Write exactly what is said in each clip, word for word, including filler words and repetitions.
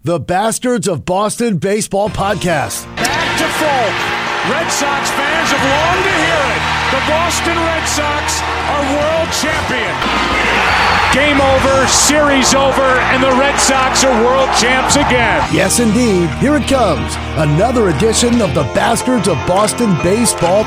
the Bastards of Boston Baseball Podcast. Back to Folk. Red Sox fans have longed to hear it. The Boston Red Sox are world champion. Game over, series over, and the Red Sox are world champs again. Yes, indeed. Here it comes. Another edition of the Bastards of Boston Baseball.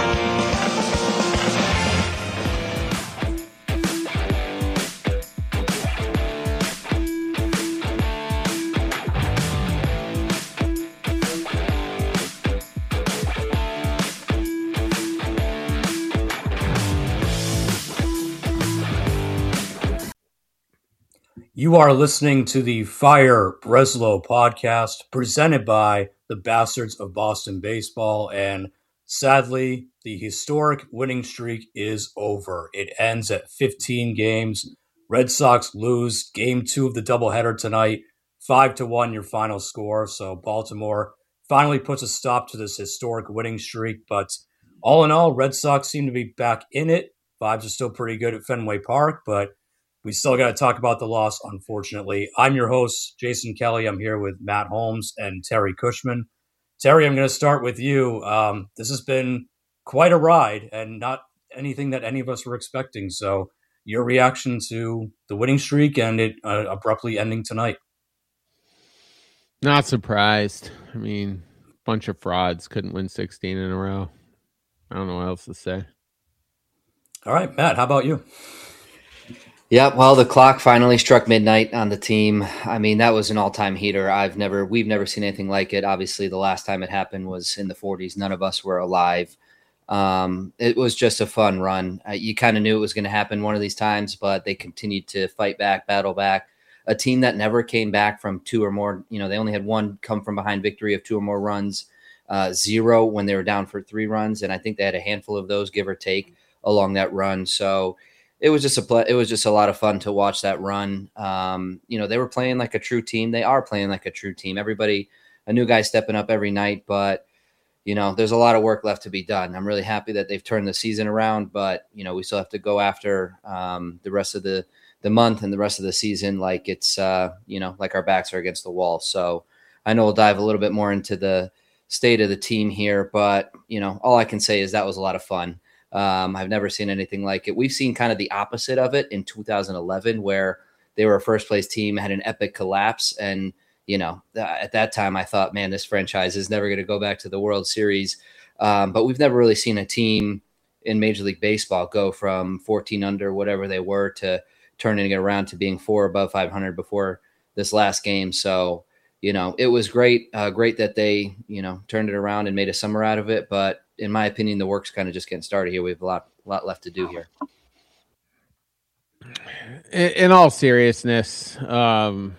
You are listening to the Fire Breslow podcast presented by the Bastards of Boston Baseball, and sadly, the historic winning streak is over. It ends at fifteen games. Red Sox lose game two of the doubleheader tonight, five to one your final score. So Baltimore finally puts a stop to this historic winning streak. But all in all, Red Sox seem to be back in it. Vibes are still pretty good at Fenway Park, but we still got to talk about the loss, unfortunately. I'm your host, Jason Kelly. I'm here with Matt Holmes and Terry Cushman. Terry, I'm going to start with you. Um, this has been quite a ride and not anything that any of us were expecting. So your reaction to the winning streak and it uh, abruptly ending tonight? Not surprised. I mean, bunch of frauds couldn't win sixteen in a row. I don't know what else to say. All right, Matt, how about you? Yeah, well, the clock finally struck midnight on the team. I mean, that was an all-time heater. I've never, we've never seen anything like it. Obviously, the last time it happened was in the forties. None of us were alive. Um, it was just a fun run. Uh, you kind of knew it was going to happen one of these times, but they continued to fight back, battle back. A team that never came back from two or more, you know, they only had one come from behind victory of two or more runs, uh, zero when they were down for three runs. And I think they had a handful of those, give or take, along that run. So It was just a play, it was just a lot of fun to watch that run. Um, you know, they were playing like a true team. They are playing like a true team. Everybody, a new guy stepping up every night, but you know, there's a lot of work left to be done. I'm really happy that they've turned the season around, but you know, we still have to go after um, the rest of the the month and the rest of the season like it's uh, you know, like our backs are against the wall. So I know we'll dive a little bit more into the state of the team here, but you know, all I can say is that was a lot of fun. Um, I've never seen anything like it. We've seen kind of the opposite of it in two thousand eleven, where they were a first place team, had an epic collapse. And, you know, th- at that time I thought, man, this franchise is never going to go back to the World Series. Um, but we've never really seen a team in Major League Baseball go from fourteen under, whatever they were, to turning it around to being four above five hundred before this last game. So, you know, it was great. Uh, great that they, you know, turned it around and made a summer out of it. But in my opinion, the work's kind of just getting started here. We have a lot, lot left to do here. In, in all seriousness, um,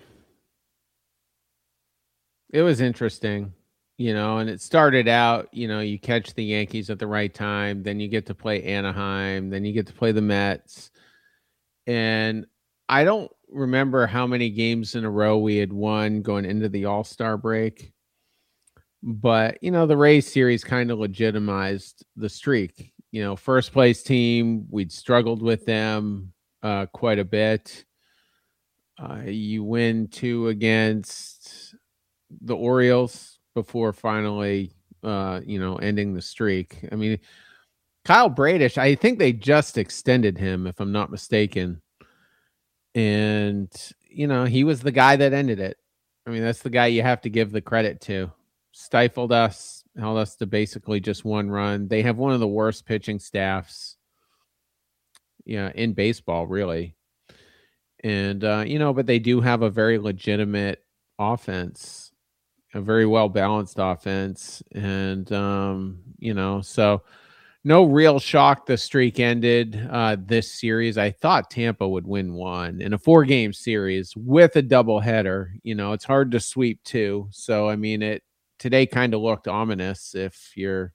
it was interesting, you know, and it started out, you know, you catch the Yankees at the right time, then you get to play Anaheim, then you get to play the Mets. And I don't remember how many games in a row we had won going into the All-Star break. But, you know, the Rays series kind of legitimized the streak. You know, first place team, we'd struggled with them uh, quite a bit. Uh, you win two against the Orioles before finally, uh, you know, ending the streak. I mean, Kyle Bradish, I think they just extended him, if I'm not mistaken. And, you know, he was the guy that ended it. I mean, that's the guy you have to give the credit to. Stifled us, held us to basically just one run. They have one of the worst pitching staffs, yeah, in baseball, really. And, uh, you know, but they do have a very legitimate offense, a very well-balanced offense. And, um, you know, so no real shock the streak ended uh, this series. I thought Tampa would win one in a four-game series with a doubleheader. You know, it's hard to sweep two. So, I mean, it, today kind of looked ominous if you're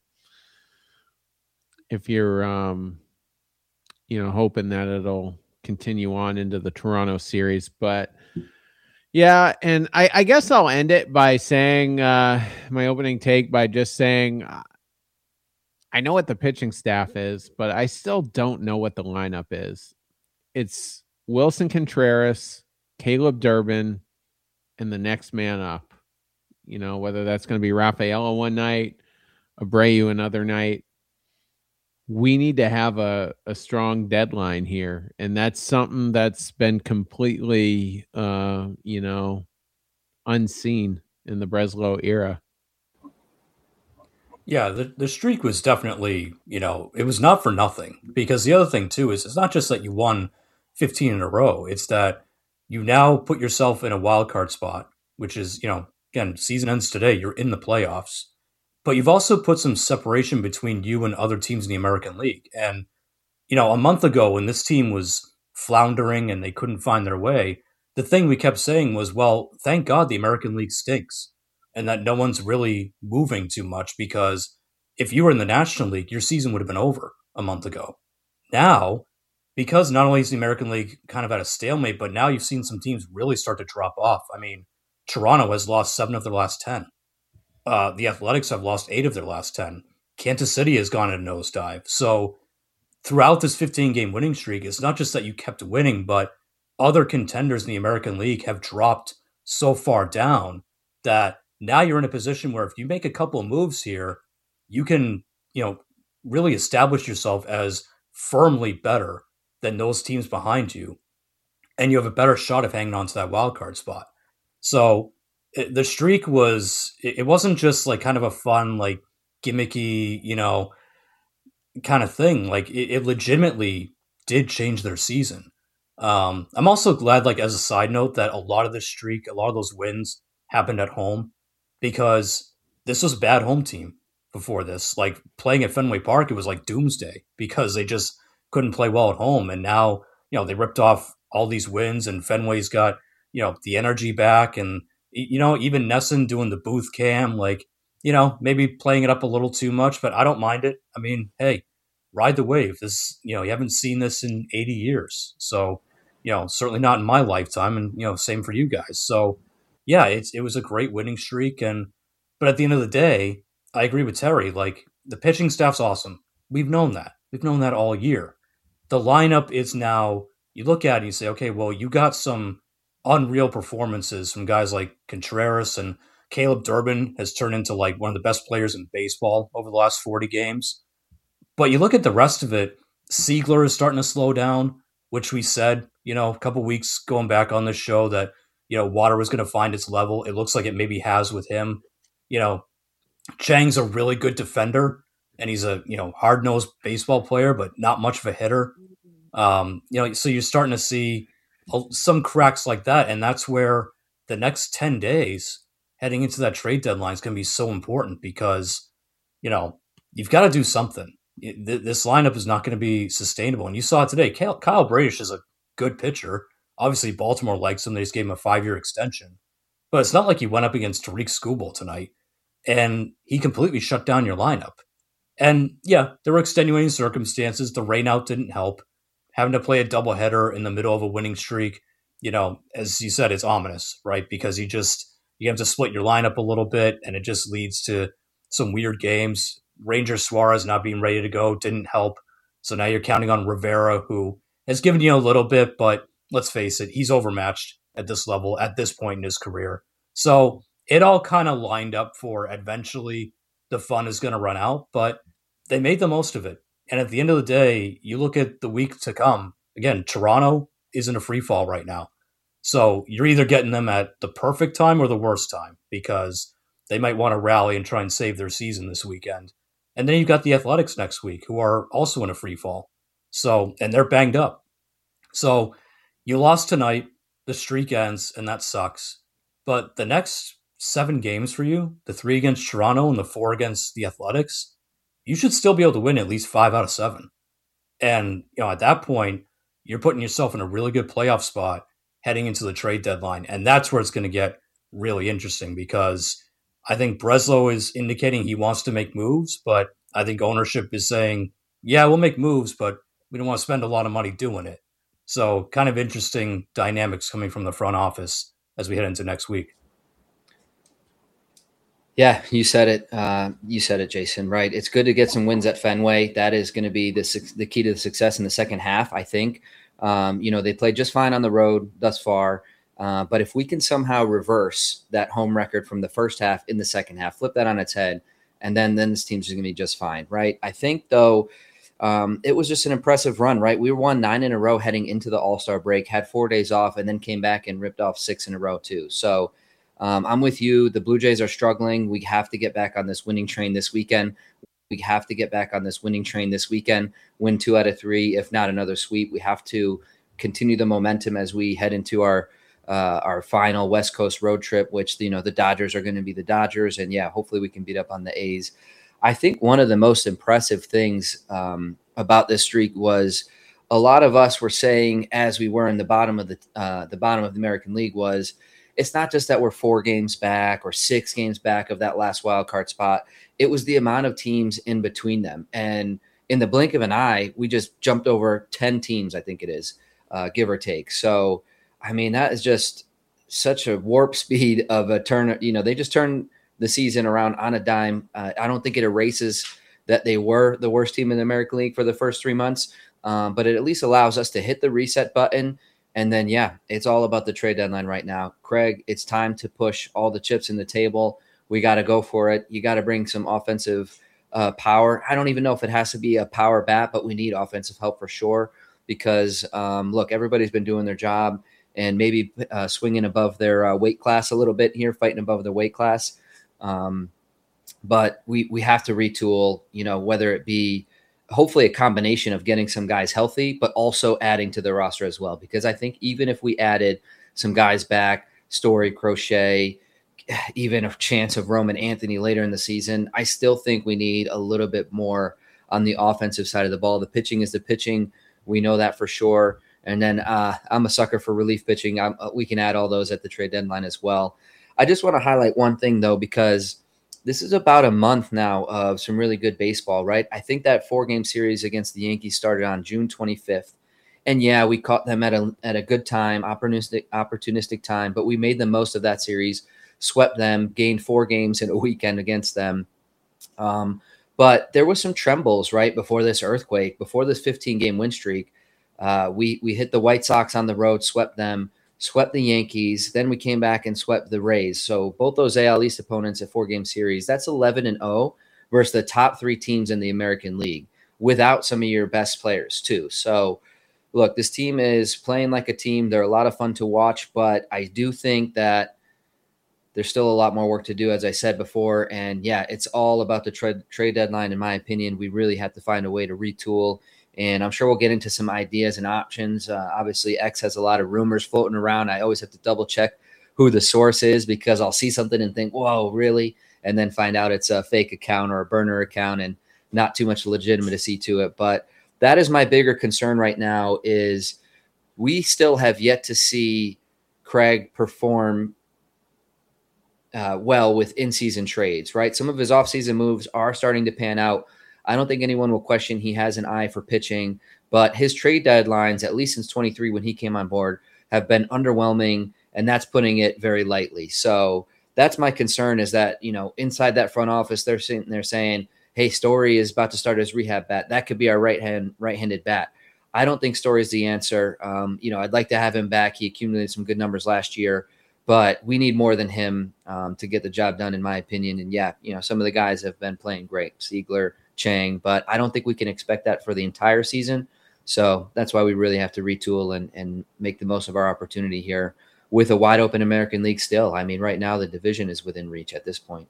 if you're um you know hoping that it'll continue on into the Toronto series. But yeah, and I, I guess I'll end it by saying uh my opening take by just saying I know what the pitching staff is, but I still don't know what the lineup is. It's Wilson Contreras, Caleb Durbin, and the next man up. You know, whether that's going to be Rafaela one night, Abreu another night. We need to have a, a strong deadline here. And that's something that's been completely, uh, you know, unseen in the Breslow era. Yeah, the, the streak was definitely, you know, it was not for nothing. Because the other thing, too, is it's not just that you won fifteen in a row. It's that you now put yourself in a wild card spot, which is, you know, again, season ends today. You're in the playoffs. But you've also put some separation between you and other teams in the American League. And, you know, a month ago when this team was floundering and they couldn't find their way, the thing we kept saying was, well, thank God the American League stinks and that no one's really moving too much, because if you were in the National League, your season would have been over a month ago. Now, because not only is the American League kind of at a stalemate, but now you've seen some teams really start to drop off. I mean, Toronto has lost seven of their last ten. Uh, the Athletics have lost eight of their last ten. Kansas City has gone in a nosedive. So throughout this fifteen-game winning streak, it's not just that you kept winning, but other contenders in the American League have dropped so far down that now you're in a position where if you make a couple of moves here, you can, you know, really establish yourself as firmly better than those teams behind you, and you have a better shot of hanging on to that wild card spot. So it, the streak was, it, it wasn't just like kind of a fun, like gimmicky, you know, kind of thing. Like it, it legitimately did change their season. Um, I'm also glad, like as a side note, that a lot of this streak, a lot of those wins happened at home, because this was a bad home team before this. Like playing at Fenway Park, it was like doomsday because they just couldn't play well at home. And now, you know, they ripped off all these wins and Fenway's got, you know, the energy back. And, you know, even Nesson doing the booth cam, like, you know, maybe playing it up a little too much, but I don't mind it. I mean, hey, ride the wave. This, you know, you haven't seen this in eighty years. So, you know, certainly not in my lifetime. And, you know, same for you guys. So, yeah, it's, it was a great winning streak. And, but at the end of the day, I agree with Terry. Like, the pitching staff's awesome. We've known that. We've known that all year. The lineup is now, you look at it and you say, okay, well, you got some unreal performances from guys like Contreras, and Caleb Durbin has turned into like one of the best players in baseball over the last forty games. But you look at the rest of it, Siegler is starting to slow down, which we said, you know, a couple weeks going back on this show that, you know, water was going to find its level. It looks like it maybe has with him. You know, Chang's a really good defender, and he's a, you know, hard-nosed baseball player, but not much of a hitter. Um, you know, so you're starting to see some cracks like that, and that's where the next ten days heading into that trade deadline is going to be so important, because, you know, you've got to do something. This lineup is not going to be sustainable, and you saw it today. Kyle, Kyle Bradish is a good pitcher. Obviously, Baltimore likes him. They just gave him a five-year extension. But it's not like he went up against Tariq Skubal tonight, and he completely shut down your lineup. And, yeah, there were extenuating circumstances. The rainout didn't help. Having to play a doubleheader in the middle of a winning streak, you know, as you said, it's ominous, right? Because you just you have to split your lineup a little bit, and it just leads to some weird games. Ranger Suarez not being ready to go didn't help. So now you're counting on Rivera, who has given you a little bit, but let's face it, he's overmatched at this level at this point in his career. So it all kind of lined up for eventually the fun is going to run out, but they made the most of it. And at the end of the day, you look at the week to come, again, Toronto is in a free fall right now. So you're either getting them at the perfect time or the worst time, because they might want to rally and try and save their season this weekend. And then you've got the Athletics next week, who are also in a free fall. So, and they're banged up. So you lost tonight, the streak ends, and that sucks. But the next seven games for you, the three against Toronto and the four against the Athletics, you should still be able to win at least five out of seven. And, you know, at that point, you're putting yourself in a really good playoff spot heading into the trade deadline. And that's where it's going to get really interesting, because I think Breslow is indicating he wants to make moves, but I think ownership is saying, yeah, we'll make moves, but we don't want to spend a lot of money doing it. So kind of interesting dynamics coming from the front office as we head into next week. Yeah, you said it. Uh, you said it, Jason, right? It's good to get some wins at Fenway. That is going to be the, the key to the success in the second half, I think. Um, you know, they played just fine on the road thus far. Uh, but if we can somehow reverse that home record from the first half in the second half, flip that on its head, and then, then this team's going to be just fine, right? I think, though, um, it was just an impressive run, right? We won nine in a row heading into the All-Star break, had four days off, and then came back and ripped off six in a row, too. So um, I'm with you. The Blue Jays are struggling. We have to get back on this winning train this weekend. We have to get back on this winning train this weekend, win two out of three, if not another sweep. We have to continue the momentum as we head into our uh, our final West Coast road trip, which, you know, the Dodgers are going to be the Dodgers. And yeah, hopefully we can beat up on the A's. I think one of the most impressive things um, about this streak was a lot of us were saying, as we were in the bottom of the uh, the bottom of the American League, was it's not just that we're four games back or six games back of that last wild card spot. It was the amount of teams in between them. And in the blink of an eye, we just jumped over ten teams, I think it is, uh, give or take. So, I mean, that is just such a warp speed of a turn. You know, they just turned the season around on a dime. Uh, I don't think it erases that they were the worst team in the American League for the first three months, um, but it at least allows us to hit the reset button. And then, yeah, it's all about the trade deadline right now. Craig, it's time to push all the chips in the table. We got to go for it. You got to bring some offensive uh, power. I don't even know if it has to be a power bat, but we need offensive help for sure because, um, look, everybody's been doing their job and maybe uh, swinging above their uh, weight class a little bit here, fighting above their weight class. Um, but we we have to retool, you know, whether it be hopefully a combination of getting some guys healthy, but also adding to the roster as well. Because I think even if we added some guys back, Story, Crochet, even a chance of Roman Anthony later in the season, I still think we need a little bit more on the offensive side of the ball. The pitching is the pitching. We know that for sure. And then uh, I'm a sucker for relief pitching. I'm, uh, we can add all those at the trade deadline as well. I just want to highlight one thing, though, because this is about a month now of some really good baseball, right? I think that four-game series against the Yankees started on June twenty-fifth. And, yeah, we caught them at a at a good time, opportunistic, opportunistic time, but we made the most of that series, swept them, gained four games in a weekend against them. Um, but there was some trembles, right, before this earthquake, before this fifteen-game win streak. Uh, we we hit the White Sox on the road, swept them, swept the Yankees. Then we came back and swept the Rays. So both those A L East opponents at four-game series, that's eleven and oh versus the top three teams in the American League without some of your best players too. So, look, this team is playing like a team. They're a lot of fun to watch, but I do think that there's still a lot more work to do, as I said before. And, yeah, it's all about the trade trade deadline, in my opinion. We really have to find a way to retool. And I'm sure we'll get into some ideas and options. Uh, obviously, X has a lot of rumors floating around. I always have to double check who the source is because I'll see something and think, whoa, really? And then find out it's a fake account or a burner account and not too much legitimacy to it. But that is my bigger concern right now is we still have yet to see Craig perform uh, well with in-season trades, right? Some of his off-season moves are starting to pan out. I don't think anyone will question he has an eye for pitching, but his trade deadlines, at least since twenty-three when he came on board, have been underwhelming, and that's putting it very lightly. So that's my concern is that, you know, inside that front office, they're sitting there saying, hey, Story is about to start his rehab bat. That could be our right hand, right-handed bat. I don't think Story is the answer. Um, you know, I'd like to have him back. He accumulated some good numbers last year, but we need more than him um, to get the job done, in my opinion. And yeah, you know, some of the guys have been playing great, Siegler, Chang, but I don't think we can expect that for the entire season. So that's why we really have to retool and, and make the most of our opportunity here with a wide open American League still. I mean, right now the division is within reach at this point.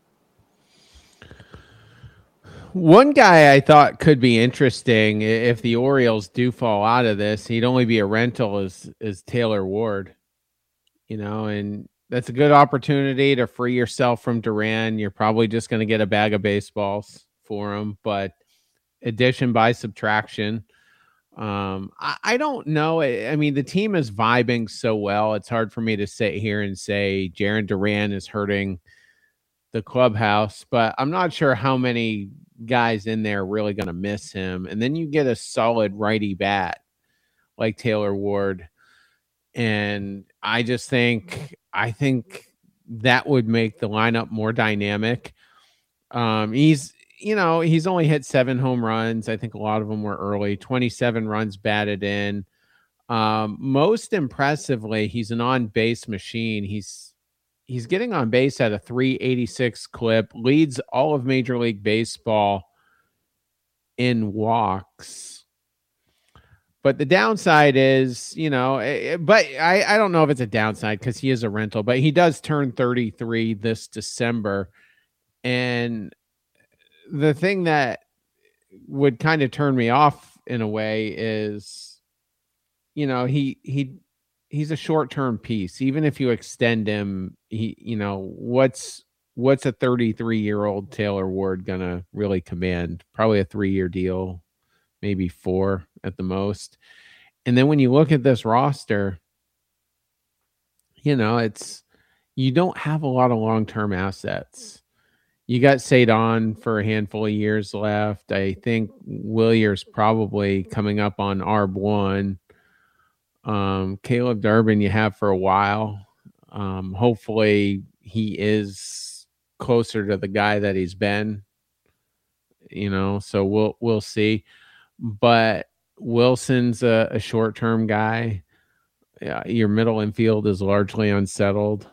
One guy I thought could be interesting if the Orioles do fall out of this, he'd only be a rental is, is Taylor Ward, you know, and that's a good opportunity to free yourself from Duran. You're probably just going to get a bag of baseballs for him, but addition by subtraction. Um, I, I don't know. I, I mean, the team is vibing so well. It's hard for me to sit here and say Jarren Duran is hurting the clubhouse, but I'm not sure how many guys in there are really going to miss him. And then you get a solid righty bat like Taylor Ward. And I just think, I think that would make the lineup more dynamic. Um, he's, you know, he's only hit seven home runs. I think a lot of them were early, twenty-seven runs batted in. Um, most impressively, he's an on-base machine. He's he's getting on base at a three eighty-six clip, leads all of Major League Baseball in walks. But the downside is, you know, but I, I don't know if it's a downside because he is a rental, but he does turn thirty-three this December. And the thing that would kind of turn me off in a way is, you know, he, he, he's a short-term piece. Even if you extend him, he, you know, what's, what's a thirty-three year old Taylor Ward going to really command? Probably a three year deal, maybe four at the most. And then when you look at this roster, you know, it's, you don't have a lot of long-term assets. You got Cedon for a handful of years left. I think Willier's probably coming up on Arb one. Um, Caleb Durbin you have for a while. Um, hopefully he is closer to the guy that he's been, you know, so we'll, we'll see. But Wilson's a, a short-term guy. Yeah, your middle infield is largely unsettled.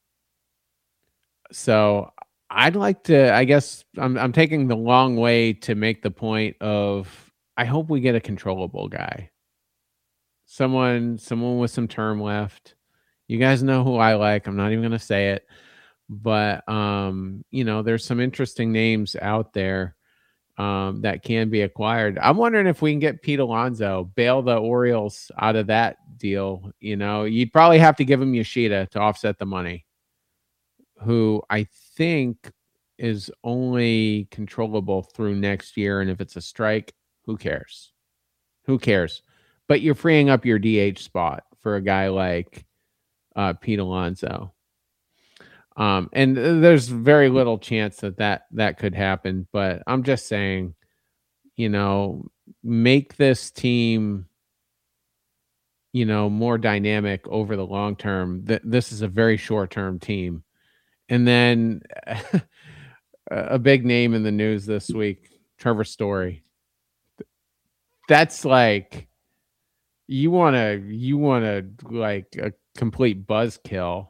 So I'd like to, I guess I'm, I'm taking the long way to make the point of, I hope we get a controllable guy. Someone, someone with some term left. You guys know who I like. I'm not even going to say it, but um, you know, there's some interesting names out there um, that can be acquired. I'm wondering if we can get Pete Alonso, bail the Orioles out of that deal. You know, you'd probably have to give him Yoshida to offset the money, who I think is only controllable through next year. And if it's a strike, who cares? Who cares? But you're freeing up your D H spot for a guy like uh, Pete Alonso. Um, and there's very little chance that, that that could happen. But I'm just saying, you know, make this team, you know, more dynamic over the long term. Th- this is a very short-term team. And then a big name in the news this week, Trevor Story. That's like, you want to, you want to like a complete buzzkill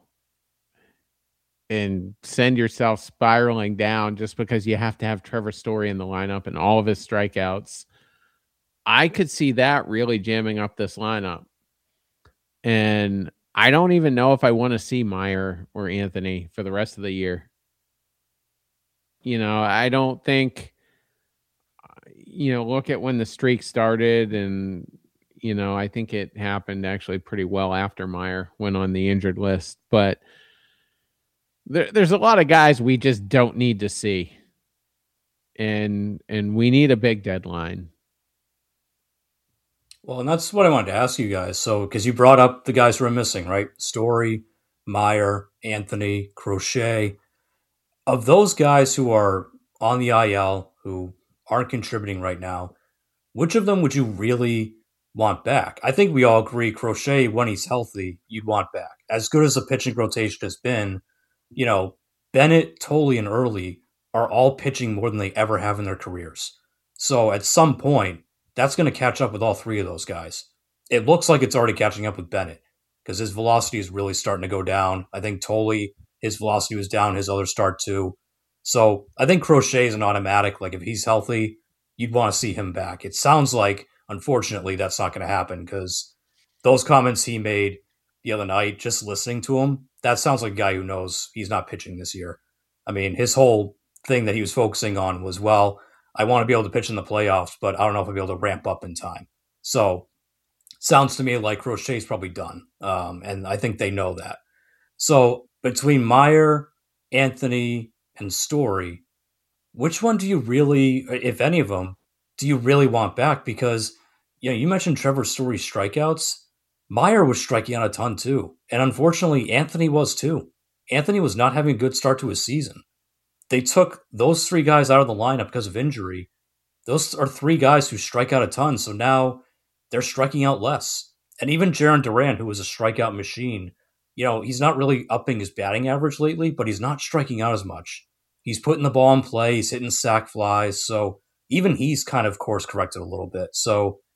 and send yourself spiraling down just because you have to have Trevor Story in the lineup and all of his strikeouts. I could see that really jamming up this lineup. And I don't even know if I want to see Meyer or Anthony for the rest of the year. You know, I don't think, you know, look at when the streak started, and, you know, I think it happened actually pretty well after Meyer went on the injured list. But there, there's a lot of guys we just don't need to see. And and we need a big deadline. Well, and that's what I wanted to ask you guys. So, because you brought up the guys who are missing, right? Story, Meyer, Anthony, Crochet. Of those guys who are on the I L, who aren't contributing right now, which of them would you really want back? I think we all agree Crochet, when he's healthy, you'd want back. As good as the pitching rotation has been, you know, Bennett, Tolley, and Early are all pitching more than they ever have in their careers. So at some point, that's going to catch up with all three of those guys. It looks like it's already catching up with Bennett because his velocity is really starting to go down. I think Tolley, his velocity was down his other start too. So I think Crochet is an automatic. Like if he's healthy, you'd want to see him back. It sounds like, unfortunately, that's not going to happen because those comments he made the other night, just listening to him, that sounds like a guy who knows he's not pitching this year. I mean, his whole thing that he was focusing on was, well, I want to be able to pitch in the playoffs, but I don't know if I'll be able to ramp up in time. So sounds to me like Crochet's probably done. Um, and I think they know that. So between Meyer, Anthony, and Story, which one do you really, if any of them, do you really want back? Because, you know, you mentioned Trevor Story's strikeouts. Meyer was striking out a ton too. And unfortunately, Anthony was too. Anthony was not having a good start to his season. They took those three guys out of the lineup because of injury. Those are three guys who strike out a ton. So now they're striking out less. And even Jarren Duran, who was a strikeout machine, you know, he's not really upping his batting average lately, but he's not striking out as much. He's putting the ball in play. He's hitting sac flies. So even he's kind of course corrected a little bit. So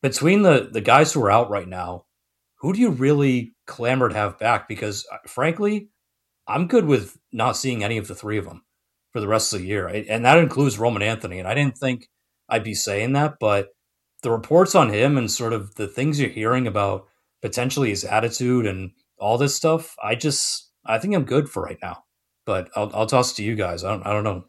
between the, the guys who are out right now, who do you really clamor to have back? Because frankly, I'm good with not seeing any of the three of them for the rest of the year. And that includes Roman Anthony. And I didn't think I'd be saying that, but the reports on him and sort of the things you're hearing about potentially his attitude and all this stuff, I just, I think I'm good for right now. But I'll, I'll toss it to you guys. I don't, I don't know.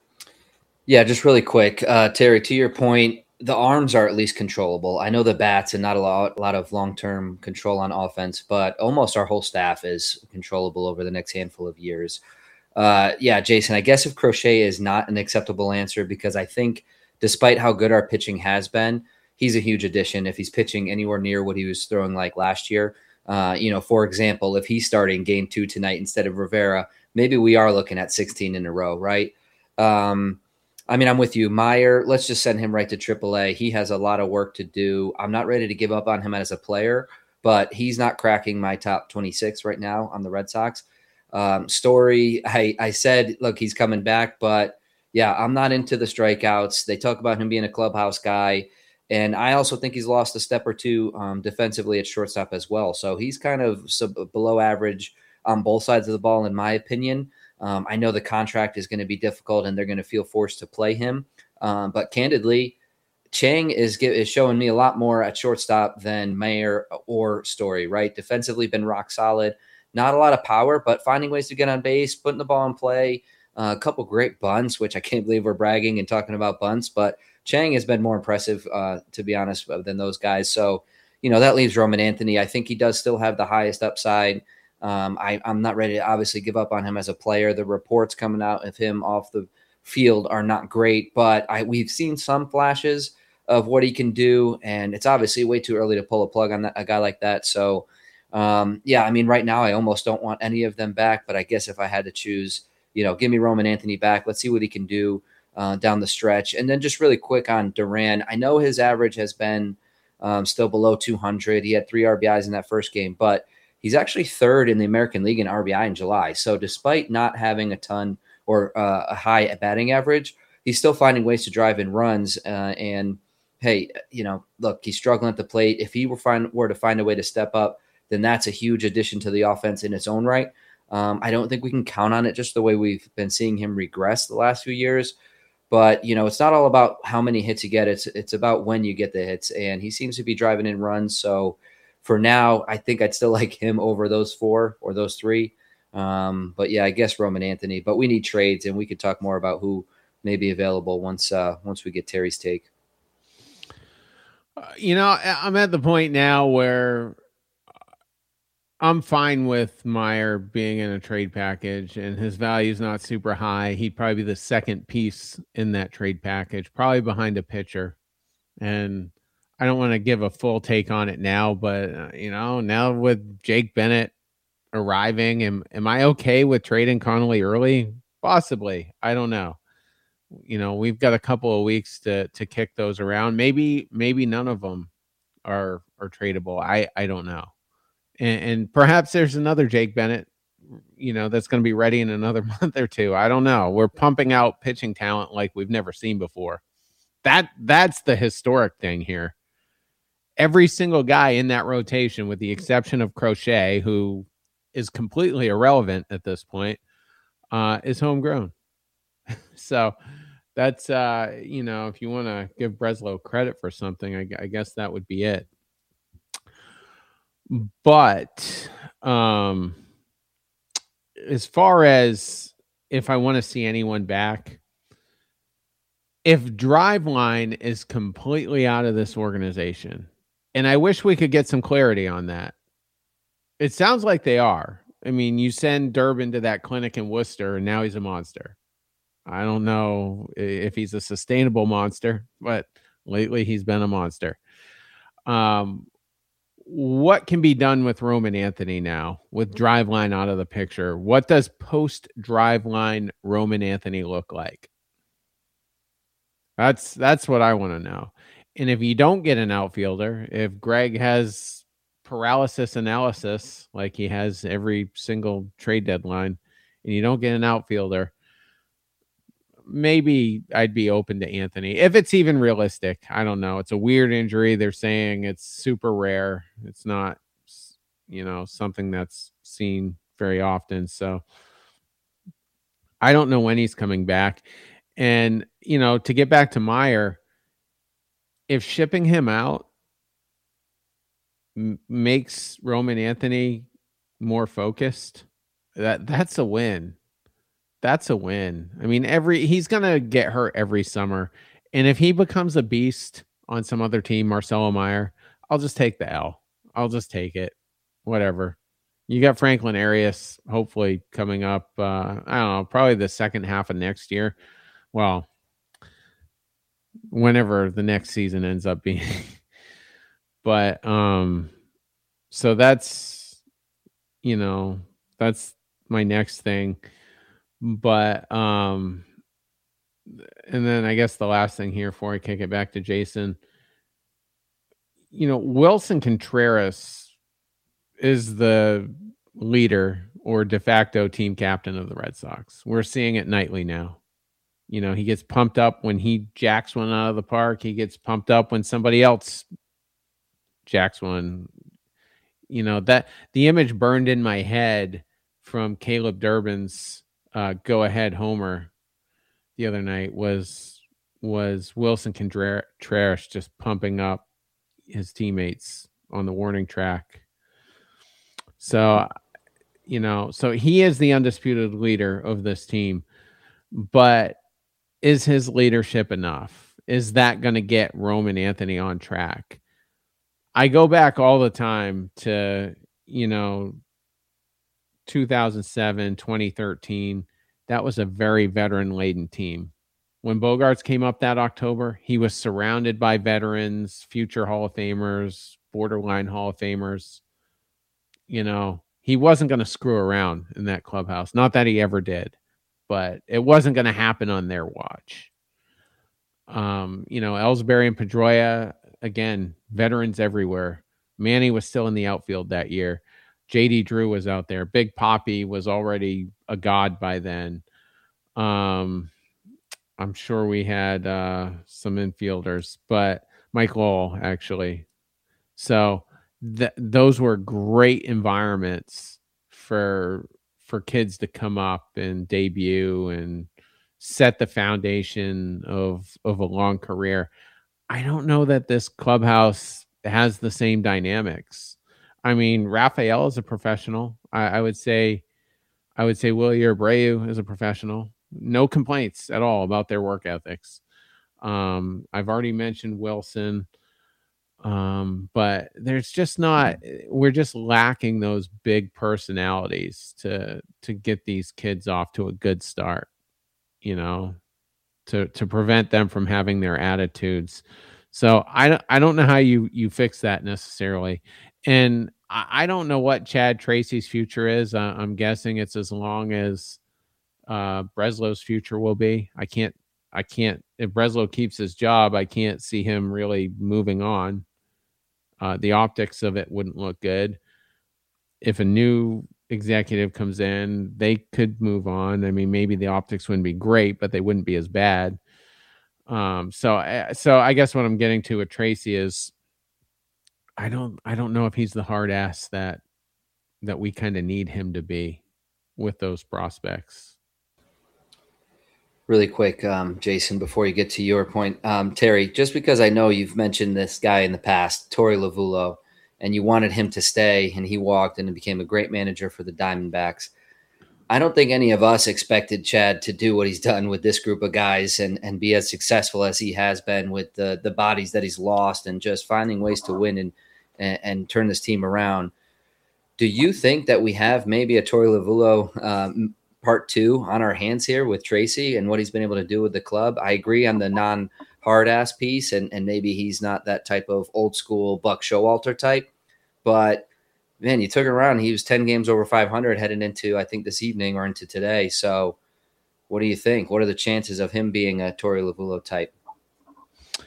Yeah, just really quick. Uh, Terry, to your point, the arms are at least controllable. I know the bats and not a lot, a lot of long-term control on offense, but almost our whole staff is controllable over the next handful of years. Uh, yeah, Jason, I guess if Crochet is not an acceptable answer, because I think despite how good our pitching has been, he's a huge addition. If he's pitching anywhere near what he was throwing like last year, uh, you know, for example, if he's starting game two tonight instead of Rivera, maybe we are looking at sixteen in a row, right? Um, I mean, I'm with you. Meyer, let's just send him right to triple A. He has a lot of work to do. I'm not ready to give up on him as a player, but he's not cracking my top twenty-six right now on the Red Sox. Um, Story, I, I said, look, he's coming back, but yeah, I'm not into the strikeouts. They talk about him being a clubhouse guy, and I also think he's lost a step or two um, defensively at shortstop as well. So he's kind of sub- below average on both sides of the ball, in my opinion. Um, I know the contract is going to be difficult and they're going to feel forced to play him. Um, but candidly, Chang is, is showing me a lot more at shortstop than Mayer or Story, right? Defensively been rock solid, not a lot of power, but finding ways to get on base, putting the ball in play, uh, a couple great bunts, which I can't believe we're bragging and talking about bunts, but Chang has been more impressive, uh, to be honest, than those guys. So, you know, that leaves Roman Anthony. I think he does still have the highest upside. Um, I, I'm not ready to obviously give up on him as a player. The reports coming out of him off the field are not great, but I, we've seen some flashes of what he can do, and it's obviously way too early to pull a plug on that, a guy like that. So, um, yeah, I mean, right now I almost don't want any of them back, but I guess if I had to choose, you know, give me Roman Anthony back. Let's see what he can do uh, down the stretch. And then just really quick on Duran, I know his average has been um, still below two hundred. He had three R B Is in that first game, but he's actually third in the American League in R B I in July. So despite not having a ton or uh, a high batting average, he's still finding ways to drive in runs. Uh, and hey, you know, look, he's struggling at the plate. If he were, find, were to find a way to step up, then that's a huge addition to the offense in its own right. Um, I don't think we can count on it just the way we've been seeing him regress the last few years. But, you know, it's not all about how many hits you get. It's, it's about when you get the hits. And he seems to be driving in runs. So, for now, I think I'd still like him over those four or those three. Um, but yeah, I guess Roman Anthony. But we need trades, and we could talk more about who may be available once uh, once we get Terry's take. Uh, you know, I'm at the point now where I'm fine with Meyer being in a trade package, and his value is not super high. He'd probably be the second piece in that trade package, probably behind a pitcher. And I don't want to give a full take on it now, but, uh, you know, now with Jake Bennett arriving, am, am I okay with trading Connolly early? Possibly. I don't know. You know, we've got a couple of weeks to to kick those around. Maybe, maybe none of them are, are tradable. I, I don't know. And, and perhaps there's another Jake Bennett, you know, that's going to be ready in another month or two. I don't know. We're pumping out pitching talent like we've never seen before. That that's the historic thing here. Every single guy in that rotation, with the exception of Crochet, who is completely irrelevant at this point, uh, is homegrown. So that's, uh, you know, if you want to give Breslow credit for something, I, I guess that would be it. But um, as far as if I want to see anyone back, if Driveline is completely out of this organization, and I wish we could get some clarity on that. It sounds like they are. I mean, you send Durbin to that clinic in Worcester, and now he's a monster. I don't know if he's a sustainable monster, but lately he's been a monster. Um, what can be done with Roman Anthony now, with Driveline out of the picture? What does post-Driveline Roman Anthony look like? That's that's what I want to know. And if you don't get an outfielder, if Greg has paralysis analysis like he has every single trade deadline, and you don't get an outfielder, maybe I'd be open to Anthony if it's even realistic. I don't know. It's a weird injury. They're saying it's super rare. It's not, you know, something that's seen very often. So I don't know when he's coming back. And, you know, to get back to Meyer, if shipping him out m- makes Roman Anthony more focused, that that's a win. That's a win. I mean, every he's going to get hurt every summer. And if he becomes a beast on some other team, Marcelo Meyer, I'll just take the L. I'll just take it. Whatever. You got Franklin Arias hopefully coming up. Uh, I don't know, probably the second half of next year. Well, whenever the next season ends up being. But um, so that's, you know, that's my next thing. But um, and then I guess the last thing here before I kick it back to Jason, you know, Wilson Contreras is the leader or de facto team captain of the Red Sox. We're seeing it nightly now. You know, he gets pumped up when he jacks one out of the park. He gets pumped up when somebody else jacks one. You know, that the image burned in my head from Caleb Durbin's uh, go-ahead homer the other night was was Wilson Contreras just pumping up his teammates on the warning track. So, you know, so he is the undisputed leader of this team, but is his leadership enough? Is that going to get Roman Anthony on track? I go back all the time to, you know, two thousand seven, twenty thirteen. That was a very veteran-laden team. When Bogaerts came up that October, he was surrounded by veterans, future Hall of Famers, borderline Hall of Famers. You know, he wasn't going to screw around in that clubhouse. Not that he ever did, but it wasn't going to happen on their watch. Um, you know, Ellsbury and Pedroia, again, veterans everywhere. Manny was still in the outfield that year. J D Drew was out there. Big Papi was already a god by then. Um, I'm sure we had uh, some infielders, but Mike Lowell, actually. So th- those were great environments for for kids to come up and debut and set the foundation of of a long career. I don't know that this clubhouse has the same dynamics. I mean, Raphael is a professional. I, I would say, I would say Willie Abreu is a professional. No complaints at all about their work ethics. Um, I've already mentioned Wilson, um, but there's just not. We're just lacking those big personalities to to get these kids off to a good start. You know, to to prevent them from having their attitudes. So I, I don't know how you, you fix that necessarily. And I, I don't know what Chad Tracy's future is. Uh, I'm guessing it's as long as uh, Breslow's future will be. I can't, I can't, if Breslow keeps his job, I can't see him really moving on. Uh, the optics of it wouldn't look good. If a new executive comes in, they could move on. I mean, maybe the optics wouldn't be great, but they wouldn't be as bad. Um, so, so I guess what I'm getting to with Tracy is, I don't, I don't know if he's the hard ass that, that we kind of need him to be with those prospects. Really quick, um, Jason, before you get to your point, um, Terry, just because I know you've mentioned this guy in the past, Torey Lovullo, and you wanted him to stay and he walked and became a great manager for the Diamondbacks. I don't think any of us expected Chad to do what he's done with this group of guys and, and be as successful as he has been with the, the bodies that he's lost and just finding ways to win and, and, and turn this team around. Do you think that we have maybe a Torey Lovullo um, part two on our hands here with Tracy and what he's been able to do with the club? I agree on the non-hard ass piece, and, and maybe he's not that type of old school Buck Showalter type, but man, you took it around. He was ten games over five hundred heading into, I think, this evening or into today. So what do you think? What are the chances of him being a Torey Lovullo type?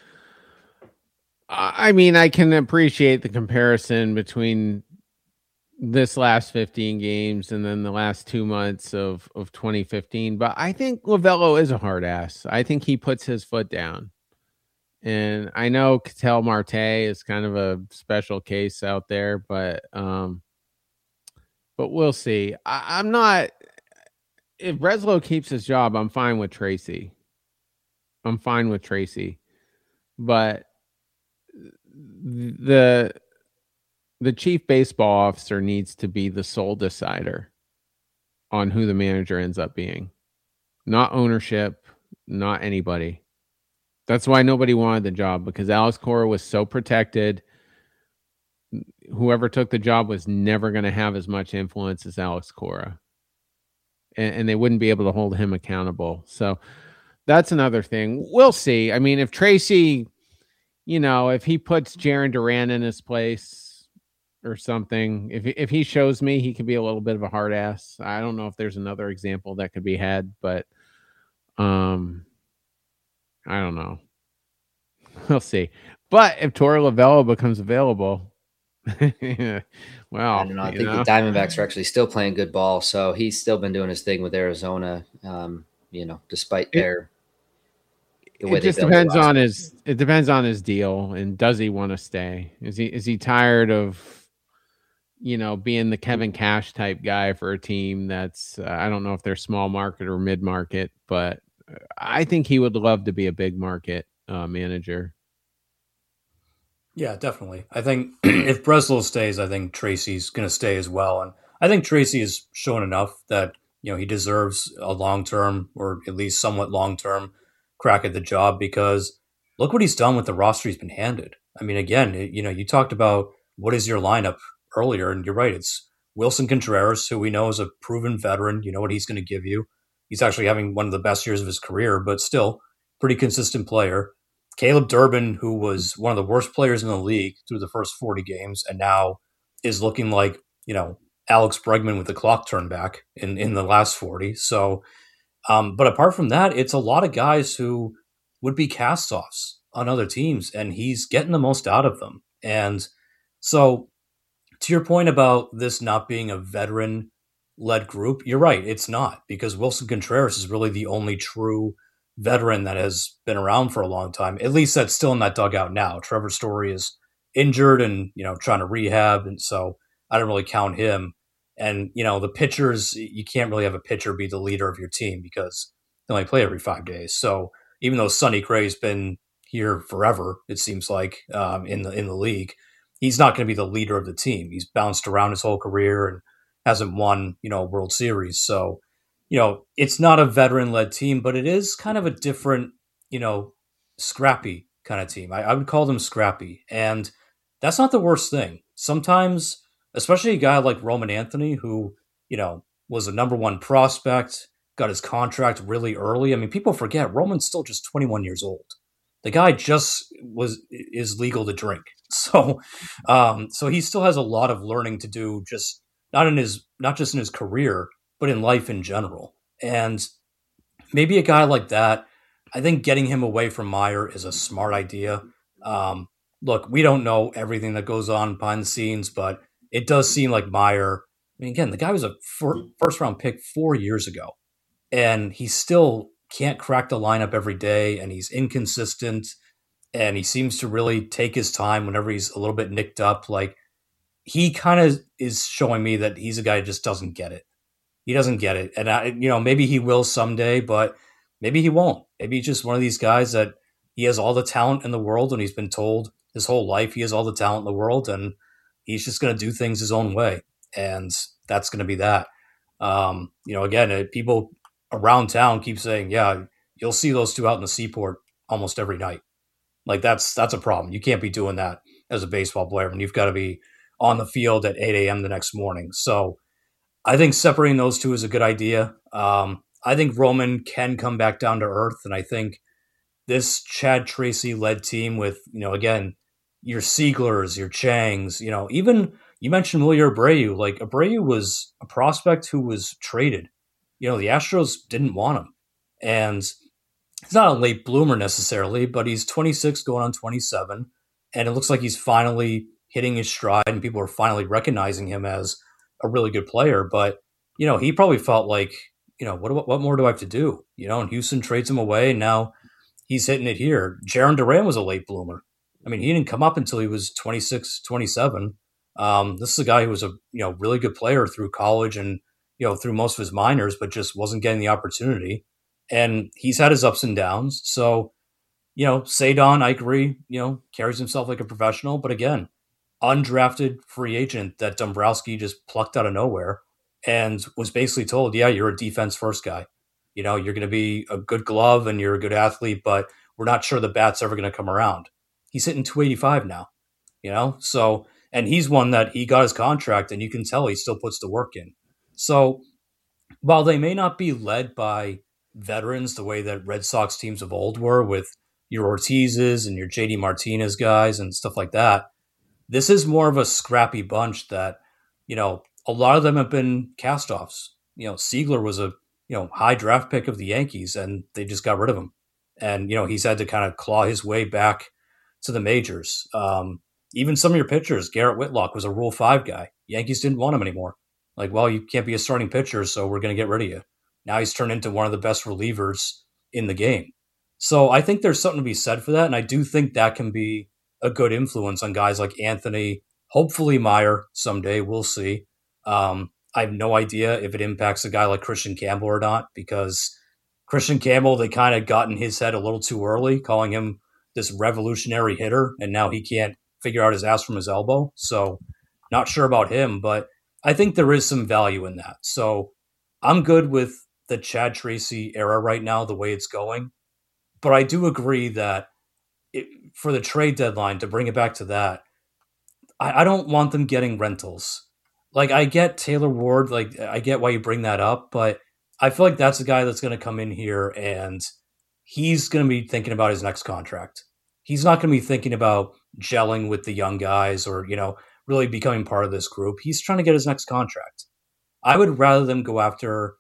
I mean, I can appreciate the comparison between this last fifteen games and then the last two months of, of twenty fifteen. But I think Lovullo is a hard ass. I think he puts his foot down. And I know Ketel Marte is kind of a special case out there, but um, but we'll see. I, I'm not. If Breslow keeps his job, I'm fine with Tracy. I'm fine with Tracy, but the the chief baseball officer needs to be the sole decider on who the manager ends up being, not ownership, not anybody. That's why nobody wanted the job, because Alex Cora was so protected. Whoever took the job was never going to have as much influence as Alex Cora, and, and they wouldn't be able to hold him accountable. So that's another thing. We'll see. I mean, if Tracy, you know, if he puts Jarren Duran in his place or something, if if he shows me he can be a little bit of a hard ass. I don't know if there's another example that could be had, but um, I don't know. We'll see. But if Torey Lovullo becomes available, well, I don't know. I think know? the Diamondbacks are actually still playing good ball, so he's still been doing his thing with Arizona. Um, you know, despite their the way it just depends on his. It depends on his deal, and does he want to stay? Is he is he tired of, you know, being the Kevin Cash type guy for a team that's uh, I don't know if they're small market or mid market, but I think he would love to be a big market uh, manager. Yeah, definitely. I think if Breslow stays, I think Tracy's going to stay as well. And I think Tracy has shown enough that, you know, he deserves a long-term or at least somewhat long-term crack at the job, because look what he's done with the roster he's been handed. I mean, again, you know, you talked about what is your lineup earlier, and you're right. It's Wilson Contreras, who we know is a proven veteran. You know what he's going to give you. He's actually having one of the best years of his career, but still pretty consistent player. Caleb Durbin, who was one of the worst players in the league through the first forty games, and now is looking like, you know, Alex Bregman with the clock turned back in, in the last forty. So, um, but apart from that, it's a lot of guys who would be cast-offs on other teams, and he's getting the most out of them. And so, to your point about this not being a veteran-led group, you're right, it's not, because Wilson Contreras is really the only true veteran that has been around for a long time. At least that's still in that dugout now. Trevor Story is injured and, you know, trying to rehab, and so I don't really count him. And, you know, the pitchers, you can't really have a pitcher be the leader of your team because they only play every five days. So even though Sonny Gray's been here forever, it seems like, um, in the in the league, he's not going to be the leader of the team. He's bounced around his whole career and hasn't won, you know, World Series. So, you know, it's not a veteran-led team, but it is kind of a different, you know, scrappy kind of team. I, I would call them scrappy. And that's not the worst thing. Sometimes, especially a guy like Roman Anthony, who, you know, was a number one prospect, got his contract really early. I mean, people forget Roman's still just twenty-one years old. The guy just was is legal to drink. So, um, so he still has a lot of learning to do, just not in his, not just in his career, but in life in general. And maybe a guy like that, I think getting him away from Meyer is a smart idea. Um, look, we don't know everything that goes on behind the scenes, but it does seem like Meyer, I mean, again, the guy was a fir- first round pick four years ago, and he still can't crack the lineup every day, and he's inconsistent, and he seems to really take his time whenever he's a little bit nicked up. Like, he kind of is showing me that he's a guy who just doesn't get it. He doesn't get it. And, I, you know, maybe he will someday, but maybe he won't. Maybe he's just one of these guys that he has all the talent in the world, and he's been told his whole life he has all the talent in the world, and he's just going to do things his own way. And that's going to be that. Um, you know, again, people around town keep saying, yeah, you'll see those two out in the Seaport almost every night. Like, that's that's a problem. You can't be doing that as a baseball player, and you've got to be on the field at eight a.m. the next morning. So I think separating those two is a good idea. Um, I think Roman can come back down to earth, and I think this Chad Tracy-led team with, you know, again, your Sieglers, your Changs, you know, even you mentioned Wilyer Abreu. Like, Abreu was a prospect who was traded. You know, the Astros didn't want him. And he's not a late bloomer necessarily, but he's twenty-six going on twenty-seven. And it looks like he's finally hitting his stride, and people are finally recognizing him as a really good player, but, you know, he probably felt like, you know, what, what more do I have to do? You know, and Houston trades him away, and now he's hitting it here. Jaron Duran was a late bloomer. I mean, he didn't come up until he was twenty-six, twenty-seven. Um, this is a guy who was a, you know, really good player through college and, you know, through most of his minors, but just wasn't getting the opportunity. And he's had his ups and downs. So, you know, Sadon, I agree, you know, carries himself like a professional. But again, undrafted free agent that Dombrowski just plucked out of nowhere and was basically told, yeah, you're a defense first guy. You know, you're going to be a good glove and you're a good athlete, but we're not sure the bat's ever going to come around. He's hitting two eighty-five now, you know? So, and he's one that he got his contract and you can tell he still puts the work in. So while they may not be led by veterans the way that Red Sox teams of old were with your Ortizes and your J D Martinez guys and stuff like that, this is more of a scrappy bunch that, you know, a lot of them have been cast-offs. You know, Siegler was a, you know, high draft pick of the Yankees and they just got rid of him. And, you know, he's had to kind of claw his way back to the majors. Um, even some of your pitchers, Garrett Whitlock was a Rule five guy. Yankees didn't want him anymore. Like, well, you can't be a starting pitcher, so we're going to get rid of you. Now he's turned into one of the best relievers in the game. So I think there's something to be said for that. And I do think that can be a good influence on guys like Anthony, hopefully Meyer someday. We'll see. Um, I have no idea if it impacts a guy like Christian Campbell or not, because Christian Campbell, they kind of got in his head a little too early, calling him this revolutionary hitter, and now he can't figure out his ass from his elbow. So not sure about him, but I think there is some value in that. So I'm good with the Chad Tracy era right now, the way it's going. But I do agree that it, for the trade deadline, to bring it back to that, I, I don't want them getting rentals. Like, I get Taylor Ward, like, I get why you bring that up, but I feel like that's a guy that's going to come in here and he's going to be thinking about his next contract. He's not going to be thinking about gelling with the young guys or, you know, really becoming part of this group. He's trying to get his next contract. I would rather them go after,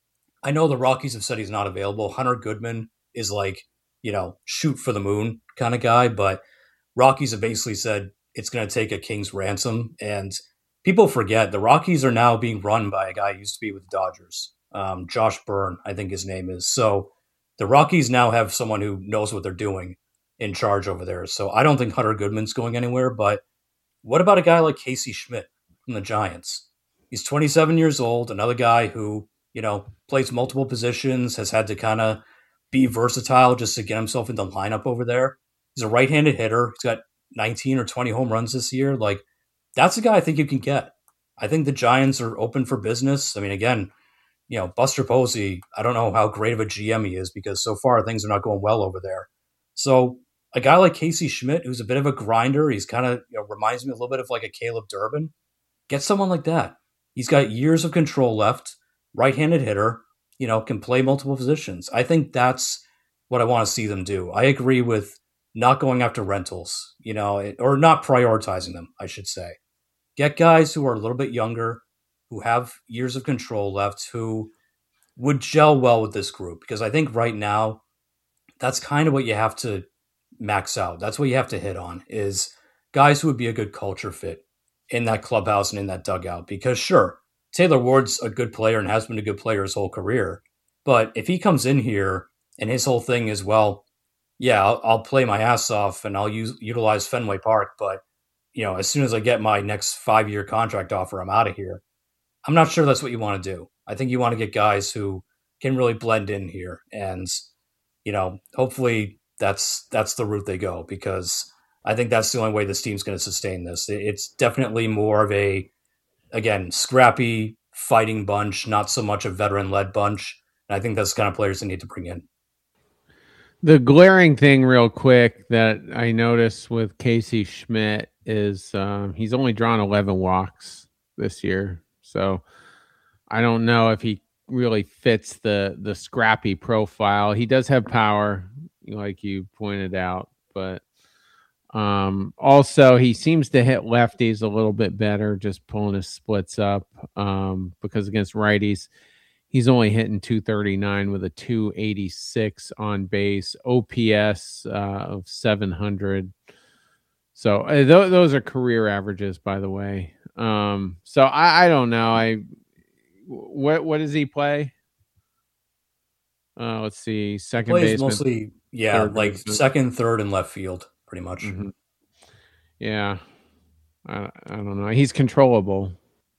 I know the Rockies have said he's not available. Hunter Goodman is like, you know, shoot for the moon kind of guy, but Rockies have basically said it's going to take a king's ransom. And people forget the Rockies are now being run by a guy who used to be with the Dodgers. Um, Josh Byrne, I think his name is. So the Rockies now have someone who knows what they're doing in charge over there. So I don't think Hunter Goodman's going anywhere, but what about a guy like Casey Schmidt from the Giants? He's twenty-seven years old, another guy who, you know, plays multiple positions, has had to kind of be versatile just to get himself in the lineup over there. He's a right-handed hitter. He's got nineteen or twenty home runs this year. Like, that's a guy I think you can get. I think the Giants are open for business. I mean, again, you know, Buster Posey, I don't know how great of a G M he is because so far things are not going well over there. So a guy like Casey Schmidt, who's a bit of a grinder, he's kind of, you know, reminds me a little bit of like a Caleb Durbin. Get someone like that. He's got years of control left, right-handed hitter, you know, can play multiple positions. I think that's what I want to see them do. I agree with not going after rentals, you know, or not prioritizing them, I should say. Get guys who are a little bit younger, who have years of control left, who would gel well with this group. Because I think right now, that's kind of what you have to max out. That's what you have to hit on, is guys who would be a good culture fit in that clubhouse and in that dugout. Because sure, Taylor Ward's a good player and has been a good player his whole career. But if he comes in here and his whole thing is, well, yeah, I'll, I'll play my ass off and I'll use utilize Fenway Park, but you know, as soon as I get my next five-year contract offer, I'm out of here. I'm not sure that's what you want to do. I think you want to get guys who can really blend in here, and you know, hopefully that's that's the route they go, because I think that's the only way this team's going to sustain this. It's definitely more of a, again, scrappy fighting bunch, not so much a veteran-led bunch. And I think that's the kind of players they need to bring in. The glaring thing real quick that I noticed with Casey Schmidt is um, he's only drawn eleven walks this year. So I don't know if he really fits the, the scrappy profile. He does have power, like you pointed out, but um, also he seems to hit lefties a little bit better, just pulling his splits up um, because against righties, he's only hitting two thirty-nine with a two eighty-six on base, O P S uh, of seven hundred. So uh, th- those are career averages, by the way. Um, so I, I don't know. I what what does he play? Uh, let's see. Second Plays baseman, mostly, yeah, third like baseman. second, third, and left field, pretty much. Mm-hmm. Yeah, I, I don't know. He's controllable.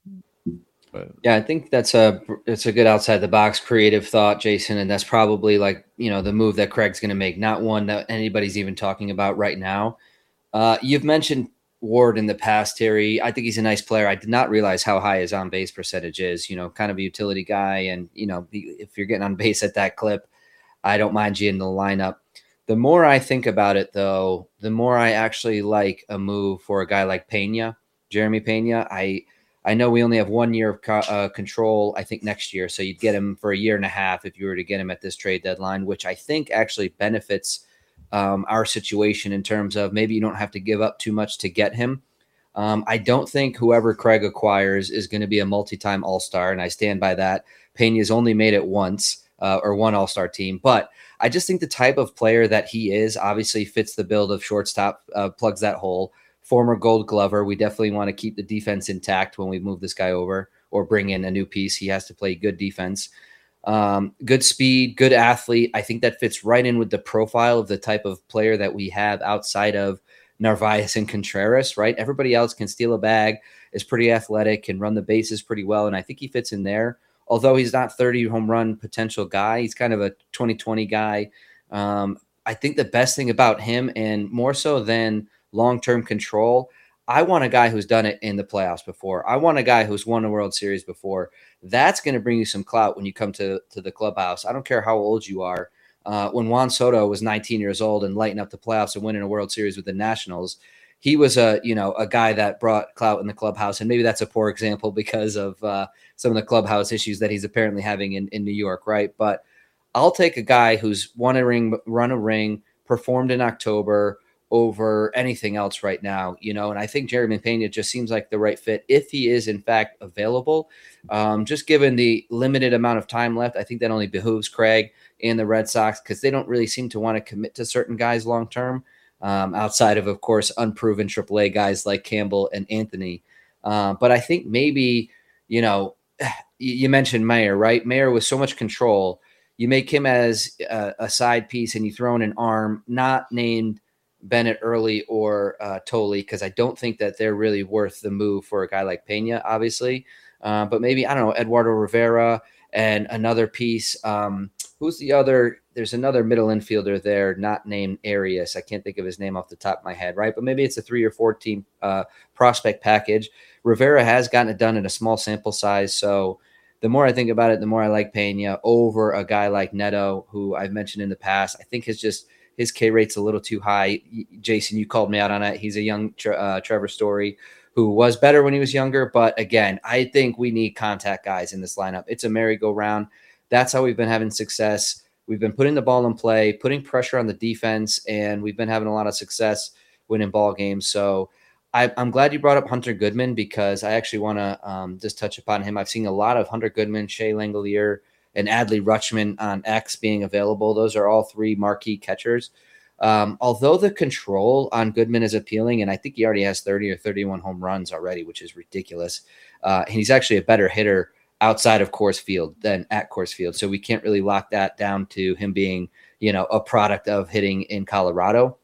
But yeah, I think that's a it's a good outside the box creative thought, Jason, and that's probably like you know the move that Craig's going to make, not one that anybody's even talking about right now. Uh, you've mentioned Ward in the past, Terry. I think he's a nice player. I did not realize how high his on base percentage is. You know, kind of a utility guy, and you know, if you're getting on base at that clip, I don't mind you in the lineup. The more I think about it, though, the more I actually like a move for a guy like Pena, Jeremy Pena. I I know we only have one year of co- uh, control, I think, next year. So you'd get him for a year and a half if you were to get him at this trade deadline, which I think actually benefits um, our situation in terms of maybe you don't have to give up too much to get him. Um, I don't think whoever Craig acquires is going to be a multi-time All-Star, and I stand by that. Pena's only made it once uh, or one All-Star team, but I just think the type of player that he is obviously fits the build of shortstop, uh, plugs that hole. Former Gold Glover, we definitely want to keep the defense intact when we move this guy over or bring in a new piece. He has to play good defense. Um, good speed, good athlete. I think that fits right in with the profile of the type of player that we have outside of Narvaez and Contreras, right? Everybody else can steal a bag, is pretty athletic, can run the bases pretty well, and I think he fits in there. Although he's not thirty home run potential guy, he's kind of a twenty twenty guy. Um, I think the best thing about him, and more so than long-term control, I want a guy who's done it in the playoffs before. I want a guy who's won a World Series before. That's going to bring you some clout when you come to, to the clubhouse. I don't care how old you are. Uh, when Juan Soto was nineteen years old and lighting up the playoffs and winning a World Series with the Nationals, he was a you know a guy that brought clout in the clubhouse. And maybe that's a poor example because of uh, some of the clubhouse issues that he's apparently having in, in New York, right? But I'll take a guy who's won a ring, run a ring, performed in October, over anything else right now, you know, and I think Jeremy Pena just seems like the right fit if he is in fact available. Um, just given the limited amount of time left, I think that only behooves Craig and the Red Sox because they don't really seem to want to commit to certain guys long term, um, outside of, of course, unproven triple A guys like Campbell and Anthony. Uh, but I think maybe, you know, you mentioned Mayer, right? Mayer with so much control, you make him as a, a side piece and you throw in an arm not named Bennett Early or uh, Tolley, because I don't think that they're really worth the move for a guy like Pena, obviously. Uh, but maybe, I don't know, Eduardo Rivera and another piece. Um, who's the other? There's another middle infielder there, not named Arias. I can't think of his name off the top of my head, right? But maybe it's a three or four team uh, prospect package. Rivera has gotten it done in a small sample size. So the more I think about it, the more I like Pena over a guy like Neto, who I've mentioned in the past. I think has just his K rate's a little too high. Jason, you called me out on it. He's a young uh, Trevor Story who was better when he was younger. But again, I think we need contact guys in this lineup. It's a merry-go-round. That's how we've been having success. We've been putting the ball in play, putting pressure on the defense, and we've been having a lot of success winning ball games. So I, I'm glad you brought up Hunter Goodman because I actually want to um, just touch upon him. I've seen a lot of Hunter Goodman, Shea Langelier, and Adley Rutschman on X being available. Those are all three marquee catchers. Um, although the control on Goodman is appealing, and I think he already has thirty or thirty-one home runs already, which is ridiculous. Uh, and he's actually a better hitter outside of Coors Field than at Coors Field. So we can't really lock that down to him being, you know, a product of hitting in Colorado.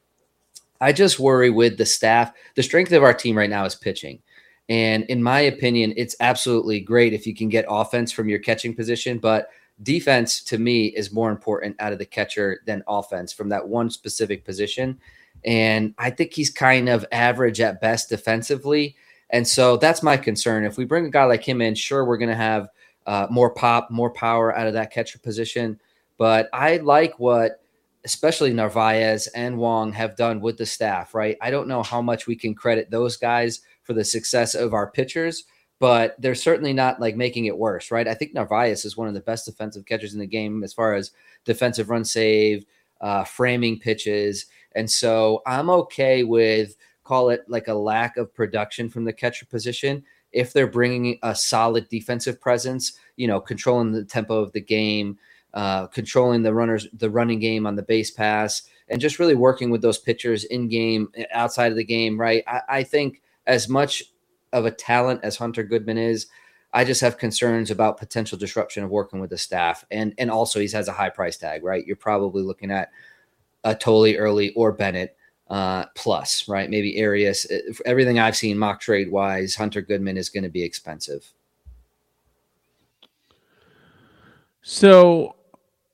I just worry with the staff. The strength of our team right now is pitching. And in my opinion, it's absolutely great if you can get offense from your catching position, but defense to me is more important out of the catcher than offense from that one specific position. And I think he's kind of average at best defensively. And so that's my concern. If we bring a guy like him in, sure, we're going to have uh, more pop, more power out of that catcher position. But I like what especially Narvaez and Wong have done with the staff, right? I don't know how much we can credit those guys for the success of our pitchers, but they're certainly not like making it worse, right? I think Narvaez is one of the best defensive catchers in the game as far as defensive run saved, uh, framing pitches. And so I'm okay with, call it like a lack of production from the catcher position if they're bringing a solid defensive presence, you know, controlling the tempo of the game, uh, controlling the runners, the running game on the base pass, and just really working with those pitchers in game, outside of the game, right? I, I think as much of a talent as Hunter Goodman is, I just have concerns about potential disruption of working with the staff. And and also he has a high price tag, right? You're probably looking at a Tolley, Early, or Bennett uh, plus, right? Maybe Arias. Everything I've seen mock trade wise, Hunter Goodman is going to be expensive. So,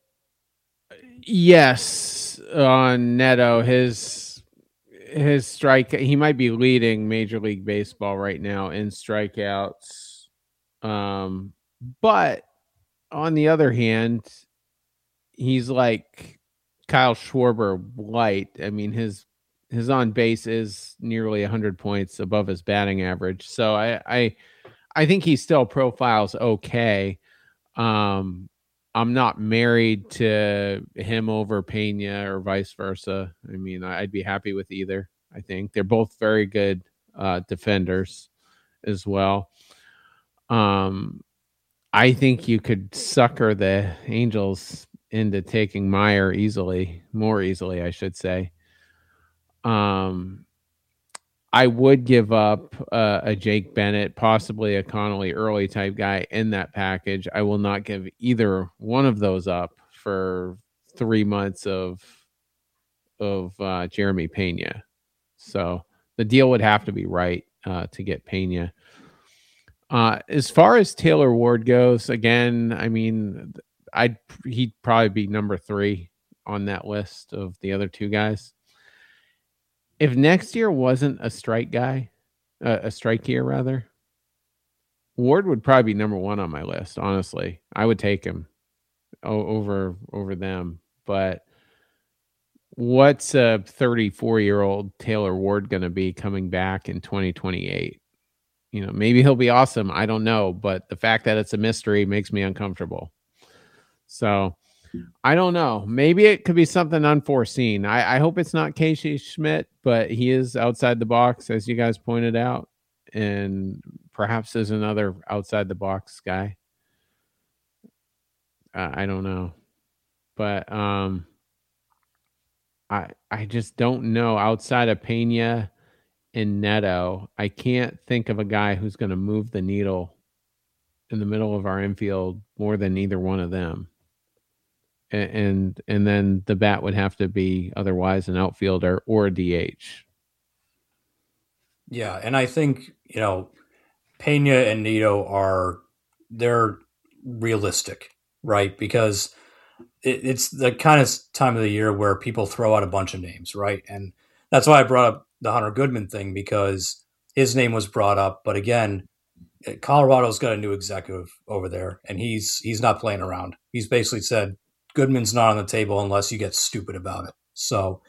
yes, on Neto, his his strike, he might be leading Major League Baseball right now in strikeouts. Um, but on the other hand, he's like Kyle Schwarber light. I mean, his his on base is nearly one hundred points above his batting average. So I I, I think he still profiles okay. Um, I'm not married to him over Pena or vice versa. I mean, I'd be happy with either. I think they're both very good uh, defenders as well. Um, I think you could sucker the Angels into taking Meyer easily, more easily, I should say. Um, I would give up uh, a Jake Bennett, possibly a Connolly Early type guy in that package. I will not give either one of those up for three months of of uh, Jeremy Pena. So the deal would have to be right uh, to get Pena. Uh, as far as Taylor Ward goes, again, I mean, I'd he'd probably be number three on that list of the other two guys. If next year wasn't a strike guy, uh, a strike year rather, Ward would probably be number one on my list. Honestly, I would take him o- over over them. But what's a thirty-four-year-old Taylor Ward going to be coming back in twenty twenty-eight? You know, maybe he'll be awesome. I don't know. But the fact that it's a mystery makes me uncomfortable. So I don't know. Maybe it could be something unforeseen. I, I hope it's not Casey Schmidt, but he is outside the box, as you guys pointed out. And perhaps there's another outside the box guy. Uh, I don't know. But um, I I just don't know. Outside of Pena and Neto, I can't think of a guy who's going to move the needle in the middle of our infield more than either one of them. And, and and then the bat would have to be otherwise an outfielder or a D H. Yeah, and I think, you know, Pena and Neto are, they're realistic, right? Because it, it's the kind of time of the year where people throw out a bunch of names, right? And that's why I brought up the Hunter Goodman thing, because his name was brought up. But again, Colorado's got a new executive over there, and he's he's not playing around. He's basically said, Goodman's not on the table unless you get stupid about it. So,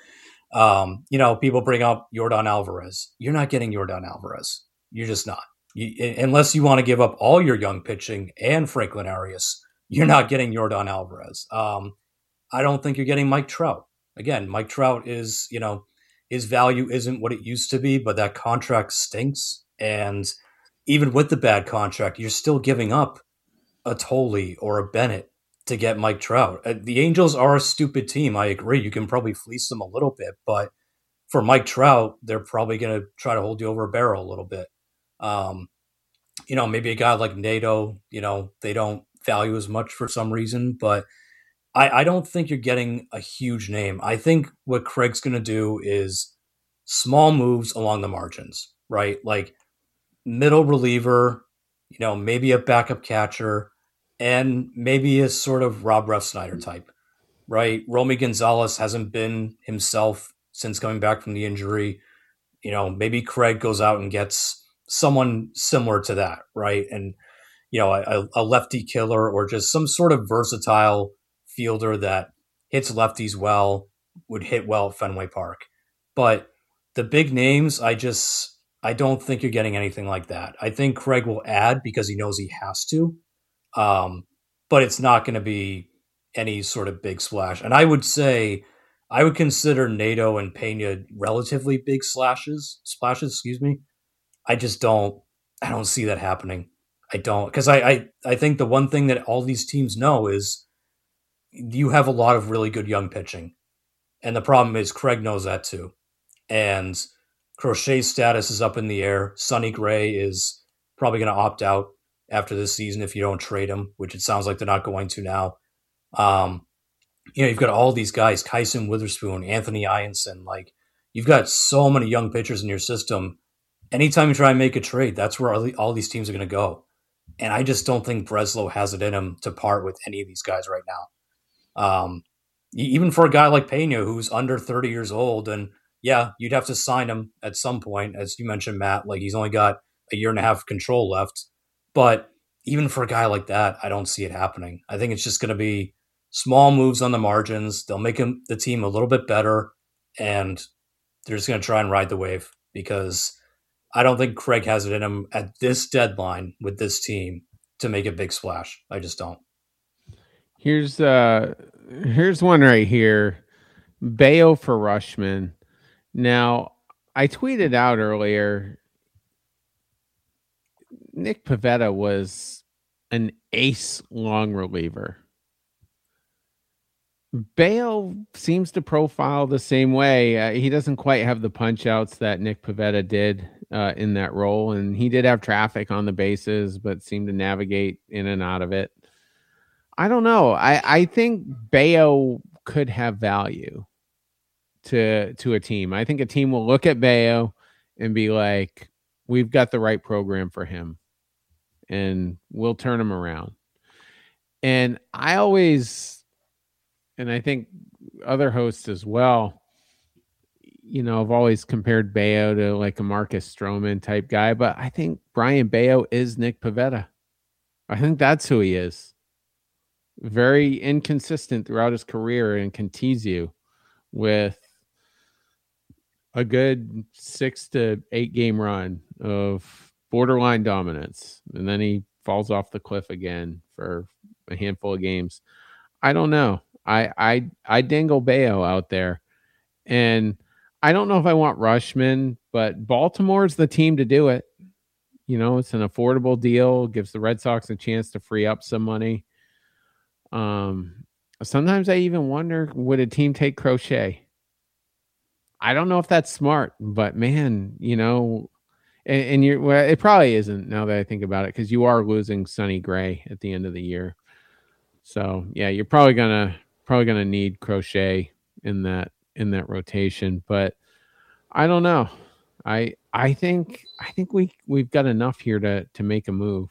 um, you know, people bring up Yordan Alvarez. You're not getting Yordan Alvarez. You're just not. You, unless you want to give up all your young pitching and Franklin Arias, you're not getting Yordan Alvarez. Um, I don't think you're getting Mike Trout. Again, Mike Trout is, you know, his value isn't what it used to be, but that contract stinks. And even with the bad contract, you're still giving up a Tolley or a Bennett to get Mike Trout. The Angels are a stupid team. I agree. You can probably fleece them a little bit, but for Mike Trout, they're probably going to try to hold you over a barrel a little bit. Um, you know, maybe a guy like Nato, you know, they don't value as much for some reason, but I, I don't think you're getting a huge name. I think what Craig's going to do is small moves along the margins, right? Like middle reliever, you know, maybe a backup catcher, and maybe a sort of Rob Refsnyder type, right? Romy Gonzalez hasn't been himself since coming back from the injury. You know, maybe Craig goes out and gets someone similar to that, right? And, you know, a, a lefty killer or just some sort of versatile fielder that hits lefties well, would hit well at Fenway Park. But the big names, I just, I don't think you're getting anything like that. I think Craig will add because he knows he has to. Um, but it's not going to be any sort of big splash. And I would say, I would consider Nato and Pena relatively big slashes, splashes, excuse me. I just don't, I don't see that happening. I don't, because I, I, I think the one thing that all these teams know is you have a lot of really good young pitching. And the problem is Craig knows that too. And Crochet's status is up in the air. Sonny Gray is probably going to opt out after this season if you don't trade him, which it sounds like they're not going to now. Um, you know, you've got all these guys, Kyson Witherspoon, Anthony Ianson. Like, you've got so many young pitchers in your system. Anytime you try and make a trade, that's where all, the, all these teams are going to go. And I just don't think Breslow has it in him to part with any of these guys right now. Um, even for a guy like Pena, who's under thirty years old, and yeah, you'd have to sign him at some point, as you mentioned, Matt. Like, he's only got a year and a half of control left. But even for a guy like that, I don't see it happening. I think it's just going to be small moves on the margins. They'll make him, the team a little bit better, and they're just going to try and ride the wave, because I don't think Craig has it in him at this deadline with this team to make a big splash. I just don't. Here's uh, here's one right here. Bayo for Rutschman. Now, I tweeted out earlier, Nick Pivetta was an ace long reliever. Bayo seems to profile the same way. Uh, he doesn't quite have the punch outs that Nick Pivetta did uh, in that role. And he did have traffic on the bases, but seemed to navigate in and out of it. I don't know. I, I think Bayo could have value to, to a team. I think a team will look at Bayo and be like, we've got the right program for him and we'll turn him around. And I always... And I think other hosts as well, you know, have always compared Bayo to like a Marcus Stroman type guy. But I think Brian Bayo is Nick Pivetta. I think that's who he is. Very inconsistent throughout his career and can tease you with a good six to eight game run of borderline dominance. And then he falls off the cliff again for a handful of games. I don't know. I I I dangle Bayo out there, and I don't know if I want Rutschman, but Baltimore's the team to do it. You know, it's an affordable deal, gives the Red Sox a chance to free up some money. Um, sometimes I even wonder, would a team take Crochet? I don't know if that's smart, but man, you know, and, and you're well, it probably isn't now that I think about it, because you are losing Sonny Gray at the end of the year. So yeah, you're probably gonna probably gonna need Crochet in that in that rotation, but I don't know. I I think I think we we've got enough here to to make a move.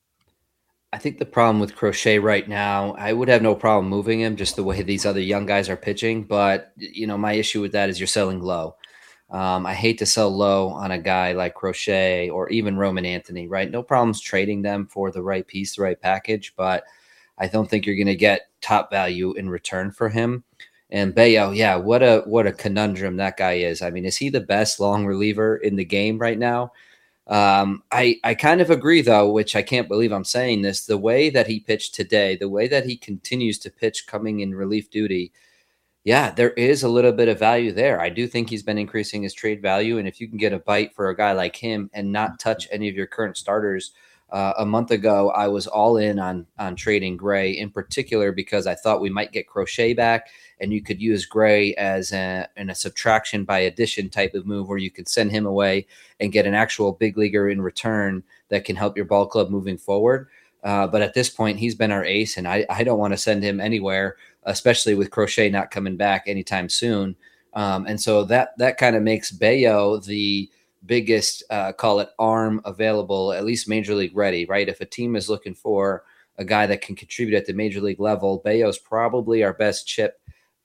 I think the problem with Crochet right now, I would have no problem moving him, just the way these other young guys are pitching. But you know, my issue with that is you're selling low. Um, I hate to sell low on a guy like Crochet or even Roman Anthony. Right? No problems trading them for the right piece, the right package, but I don't think you're going to get top value in return for him. And Bayo, yeah, what a what a conundrum that guy is. I mean, is he the best long reliever in the game right now? Um, I I kind of agree, though, which I can't believe I'm saying this. The way that he pitched today, the way that he continues to pitch coming in relief duty, yeah, there is a little bit of value there. I do think he's been increasing his trade value. And if you can get a bite for a guy like him and not touch any of your current starters, Uh, a month ago, I was all in on on trading Gray in particular because I thought we might get Crochet back, and you could use Gray as a, in a subtraction by addition type of move where you could send him away and get an actual big leaguer in return that can help your ball club moving forward. Uh, but at this point, he's been our ace, and I, I don't want to send him anywhere, especially with Crochet not coming back anytime soon. Um, and so that that kind of makes Bayo the biggest, uh, call it arm available, at least major league ready, right? If a team is looking for a guy that can contribute at the major league level, Bayo's probably our best chip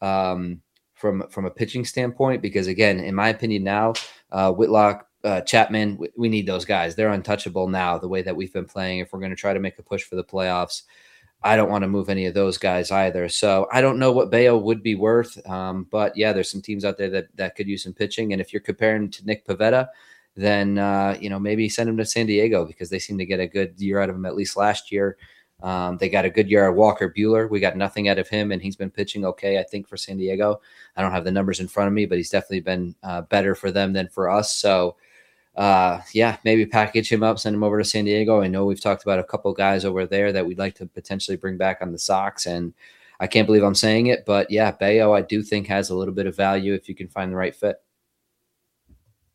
um, from, from a pitching standpoint, because again, in my opinion now, uh, Whitlock, uh, Chapman, we, we need those guys. They're untouchable now, the way that we've been playing. If we're going to try to make a push for the playoffs, I don't want to move any of those guys either. So I don't know what Bayo would be worth. Um, but yeah, there's some teams out there that, that could use some pitching. And if you're comparing to Nick Pivetta, then, uh, you know, maybe send him to San Diego, because they seem to get a good year out of him, at least last year. Um, they got a good year out of Walker Buehler. We got nothing out of him, and he's been pitching okay, I think, for San Diego. I don't have the numbers in front of me, but he's definitely been uh, better for them than for us. So, uh, yeah, maybe package him up, send him over to San Diego. I know we've talked about a couple guys over there that we'd like to potentially bring back on the Sox, and I can't believe I'm saying it, but yeah, Bayo I do think has a little bit of value if you can find the right fit.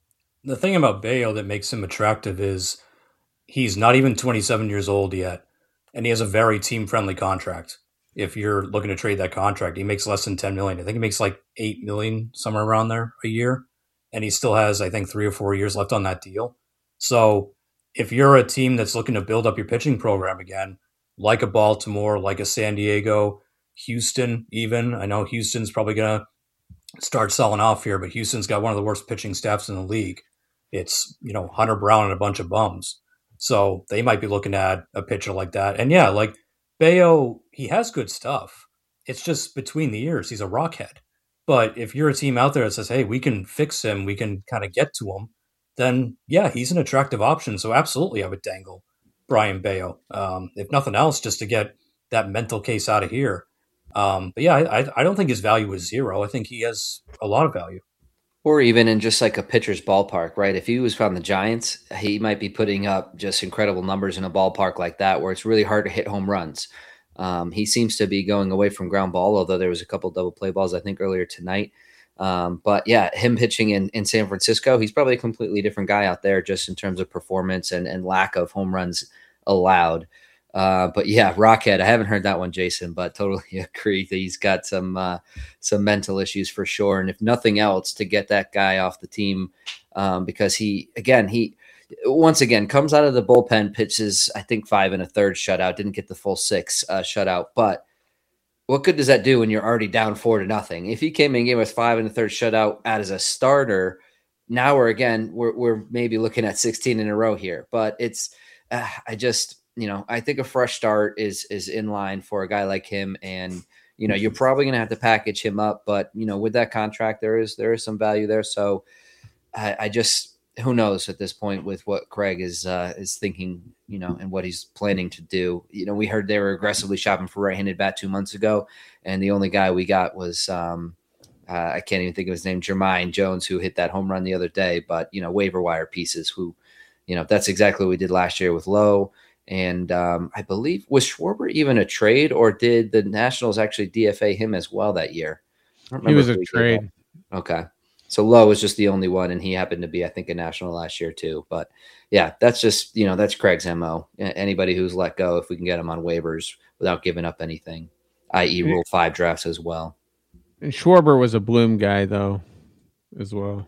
the thing about Bello that makes him attractive is he's not even twenty-seven years old yet, and he has a very team-friendly contract. If you're looking to trade that contract, he makes less than ten million dollars. I think he makes like eight million dollars, somewhere around there a year, and he still has, I think, three or four years left on that deal. So if you're a team that's looking to build up your pitching program again, like a Baltimore, like a San Diego, Houston even, I know Houston's probably going to start selling off here, but Houston's got one of the worst pitching staffs in the league. It's, you know, Hunter Brown and a bunch of bums. So they might be looking at a pitcher like that. And yeah, like Bello, he has good stuff. It's just between the ears. He's a rockhead. But if you're a team out there that says, hey, we can fix him, we can kind of get to him, then yeah, he's an attractive option. So absolutely, I would dangle Brayan Bello. Um, if nothing else, just to get that mental case out of here. Um, but yeah, I, I don't think his value is zero. I think he has a lot of value. Or even in just like a pitcher's ballpark, right? If he was from the Giants, he might be putting up just incredible numbers in a ballpark like that where it's really hard to hit home runs. Um, he seems to be going away from ground ball, although there was a couple double play balls, I think, earlier tonight. Um, but yeah, him pitching in, in San Francisco, he's probably a completely different guy out there just in terms of performance and, and lack of home runs allowed. Uh, but yeah, Rockhead, I haven't heard that one, Jason, but totally agree that he's got some uh, some mental issues for sure. And if nothing else, to get that guy off the team um, because he, again, he once again comes out of the bullpen, pitches, I think, five and a third shutout, didn't get the full six uh, shutout. But what good does that do when you're already down four to nothing? If he came in game with five and a third shutout as a starter, now we're again, we're, we're maybe looking at sixteen in a row here. But it's, uh, I just, you know, I think a fresh start is is in line for a guy like him, and you know, you're probably going to have to package him up. But you know, with that contract, there is there is some value there. So I, I just, who knows at this point with what Craig is uh, is thinking, you know, and what he's planning to do. You know, we heard they were aggressively shopping for right-handed bat two months ago, and the only guy we got was um, uh, I can't even think of his name, Jermaine Jones, who hit that home run the other day. But you know, waiver wire pieces who, you know, that's exactly what we did last year with Lowe. And um, I believe, was Schwarber even a trade, or did the Nationals actually D F A him as well that year? He was a trade. Okay. So Lowe was just the only one, and he happened to be, I think, a National last year too. But yeah, that's just, you know, that's Craig's M O. Anybody who's let go, if we can get him on waivers without giving up anything, that is Rule five drafts as well. And Schwarber was a Bloom guy, though, as well.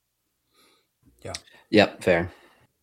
Yeah. Yep, fair.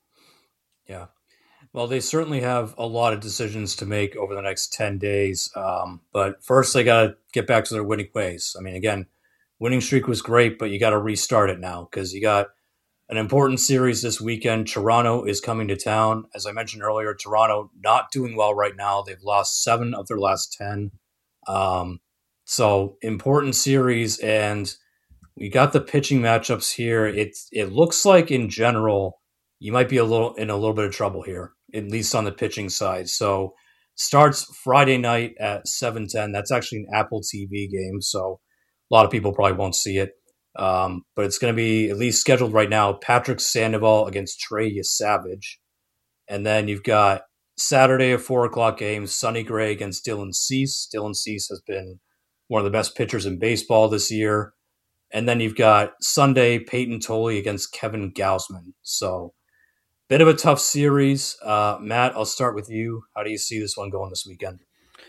Yeah. Well, they certainly have a lot of decisions to make over the next ten days. Um, but first, they got to get back to their winning ways. I mean, again, winning streak was great, but you got to restart it now because you got an important series this weekend. Toronto is coming to town. As I mentioned earlier, Toronto not doing well right now. They've lost seven of their last ten. Um, so important series, and we got the pitching matchups here. It, it looks like in general, you might be a little in a little bit of trouble here, at least on the pitching side. So starts Friday night at seven ten. That's actually an Apple T V game, so a lot of people probably won't see it. Um, but it's going to be at least scheduled right now. Patrick Sandoval against Trey Yesavage. And then you've got Saturday at four o'clock games, Sonny Gray against Dylan Cease. Dylan Cease has been one of the best pitchers in baseball this year. And then you've got Sunday, Peyton Tolley against Kevin Gausman. So bit of a tough series. Uh, Matt, I'll start with you. How do you see this one going this weekend?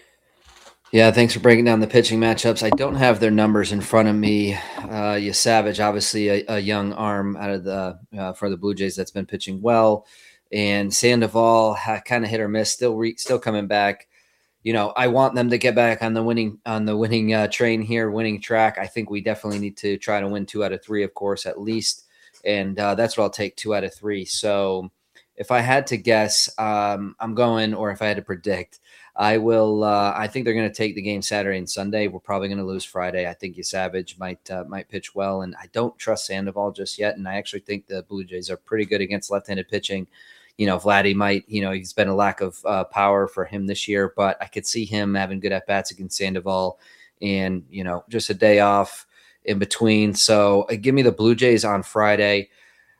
Yeah, thanks for breaking down the pitching matchups. I don't have their numbers in front of me. Uh, Yesavage, obviously a, a young arm out of the uh, for the Blue Jays that's been pitching well, and Sandoval kind of hit or miss, still re, still coming back. You know, I want them to get back on the winning on the winning uh, train here, winning track. I think we definitely need to try to win two out of three, of course, at least, and uh, that's what I'll take, two out of three. So, if I had to guess, um, I'm going, or if I had to predict, I will. Uh, I think they're going to take the game Saturday and Sunday. We're probably going to lose Friday. I think Yesavage might uh, might pitch well, and I don't trust Sandoval just yet. And I actually think the Blue Jays are pretty good against left-handed pitching. You know, Vladdy might. You know, he's been a lack of uh, power for him this year, but I could see him having good at bats against Sandoval, and you know, just a day off in between. So uh, give me the Blue Jays on Friday.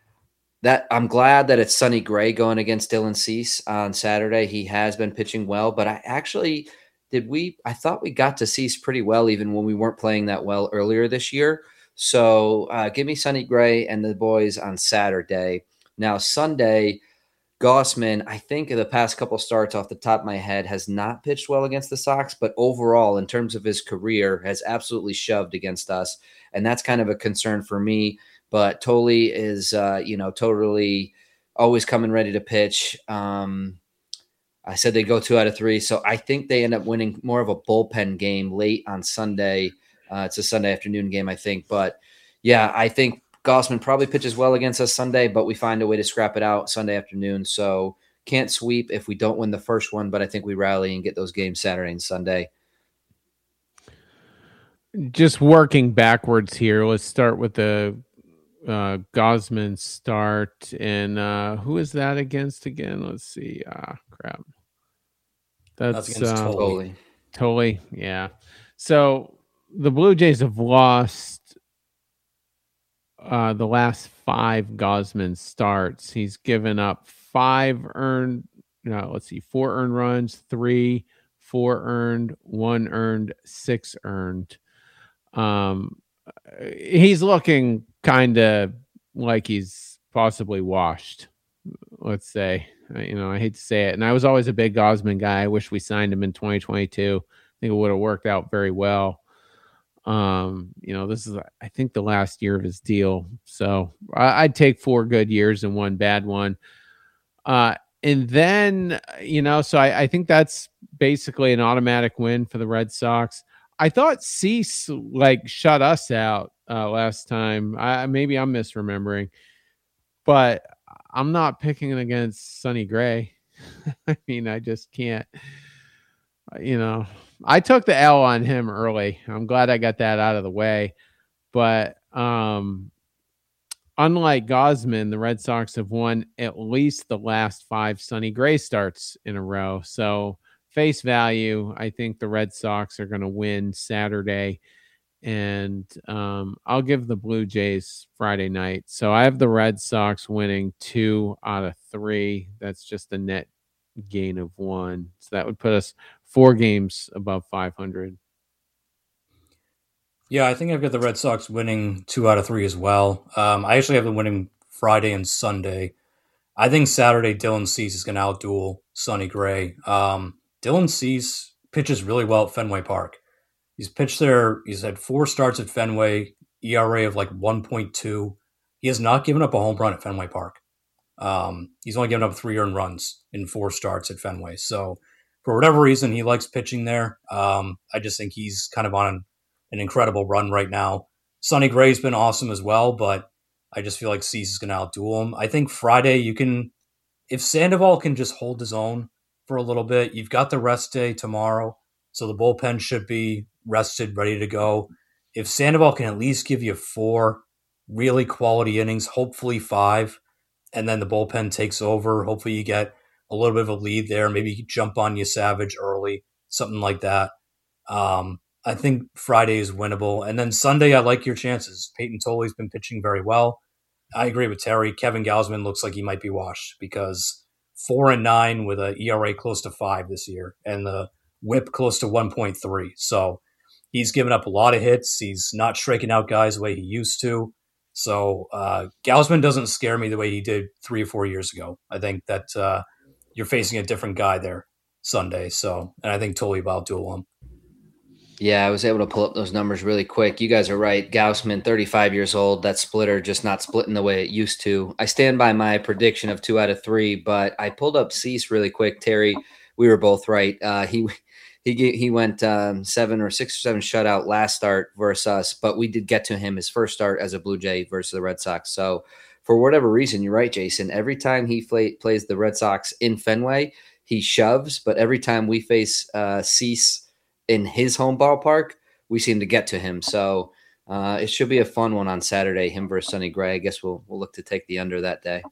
That I'm glad that it's Sonny Gray going against Dylan Cease on Saturday. He has been pitching well, but I actually did we I thought we got to Cease pretty well even when we weren't playing that well earlier this year. So uh, give me Sonny Gray and the boys on Saturday. Now, Sunday, Gausman, I think in the past couple starts off the top of my head, has not pitched well against the Sox, but overall, in terms of his career, has absolutely shoved against us. And that's kind of a concern for me. But Tole is, uh, you know, totally always coming ready to pitch. Um, I said they go two out of three. So I think they end up winning more of a bullpen game late on Sunday. Uh, it's a Sunday afternoon game, I think. But yeah, I think Gausman probably pitches well against us Sunday, but we find a way to scrap it out Sunday afternoon. So can't sweep if we don't win the first one, but I think we rally and get those games Saturday and Sunday. Just working backwards here. Let's start with the uh, Gausman start. And uh, who is that against again? Let's see. Ah, crap. That's, That's against uh, Totally. Totally. Yeah. So the Blue Jays have lost uh, the last five Gausman starts. He's given up five earned, no, let's see, four earned runs, three, four earned, one earned, six earned. Um, he's looking kind of like he's possibly washed, let's say. You know, I hate to say it. And I was always a big Gausman guy. I wish we signed him in twenty twenty-two. I think it would have worked out very well. Um, you know, this is, I think, the last year of his deal. So I, I'd take four good years and one bad one. Uh, and then, you know, so I, I think that's basically an automatic win for the Red Sox. I thought Cease like shut us out uh, last time. I, maybe I'm misremembering, but I'm not picking it against Sonny Gray. I mean, I just can't, you know, I took the L on him early. I'm glad I got that out of the way. But um, unlike Gausman, the Red Sox have won at least the last five Sonny Gray starts in a row. So face value, I think the Red Sox are going to win Saturday. And um, I'll give the Blue Jays Friday night. So I have the Red Sox winning two out of three. That's just a net gain of one. So that would put us four games above five hundred. Yeah, I think I've got the Red Sox winning two out of three as well. Um, I actually have them winning Friday and Sunday. I think Saturday, Dylan Cease is going to outduel Sonny Gray. Um, Dylan Cease pitches really well at Fenway Park. He's pitched there. He's had four starts at Fenway, E R A of like one point two. He has not given up a home run at Fenway Park. Um, he's only given up three earned runs in four starts at Fenway. So for whatever reason, he likes pitching there. Um, I just think he's kind of on an, an incredible run right now. Sonny Gray's been awesome as well, but I just feel like Cease is going to outduel him. I think Friday you can, if Sandoval can just hold his own for a little bit, you've got the rest day tomorrow. So the bullpen should be rested, ready to go. If Sandoval can at least give you four really quality innings, hopefully five, and then the bullpen takes over, hopefully you get a little bit of a lead there. Maybe you jump on you Savage early, something like that. Um, I think Friday is winnable. And then Sunday, I like your chances. Peyton Tolley's been pitching very well. I agree with Terry. Kevin Gausman looks like he might be washed because four and nine with an E R A close to five this year and the whip close to one point three. So he's given up a lot of hits. He's not striking out guys the way he used to. So uh, Gausman doesn't scare me the way he did three or four years ago. I think that uh, you're facing a different guy there Sunday. So, and I think Tolley will outduel him. Yeah, I was able to pull up those numbers really quick. You guys are right. Gausman, thirty-five years old. That splitter just not splitting the way it used to. I stand by my prediction of two out of three, but I pulled up Cease really quick. Terry, we were both right. Uh, he he he went um, seven or six or seven shutout last start versus us, but we did get to him his first start as a Blue Jay versus the Red Sox. So for whatever reason, you're right, Jason. Every time he play, plays the Red Sox in Fenway, he shoves, but every time we face uh, Cease in his home ballpark, we seem to get to him. So uh, it should be a fun one on Saturday, him versus Sonny Gray. I guess we'll we'll look to take the under that day.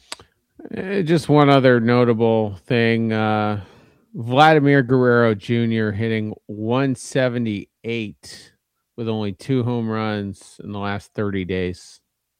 Uh, just one other notable thing. Uh, Vladimir Guerrero Junior hitting one seventy-eight with only two home runs in the last thirty days.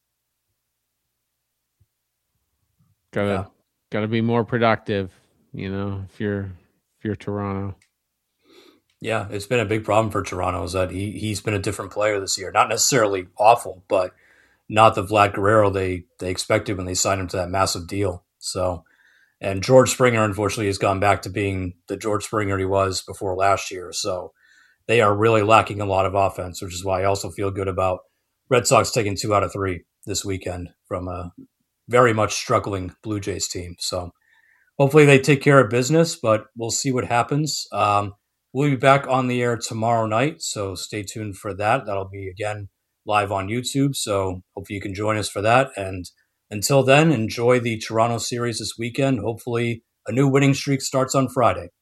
Gotta, yeah. gotta be more productive, you know, if you're, if you're Toronto. Yeah, it's been a big problem for Toronto is that he, he's been a different player this year. Not necessarily awful, but not the Vlad Guerrero they, they expected when they signed him to that massive deal. So, and George Springer, unfortunately, has gone back to being the George Springer he was before last year. So they are really lacking a lot of offense, which is why I also feel good about Red Sox taking two out of three this weekend from a very much struggling Blue Jays team. So hopefully they take care of business, but we'll see what happens. Um, we'll be back on the air tomorrow night, so stay tuned for that. That'll be, again, live on YouTube, so hopefully you can join us for that. And until then, enjoy the Toronto series this weekend. Hopefully a new winning streak starts on Friday.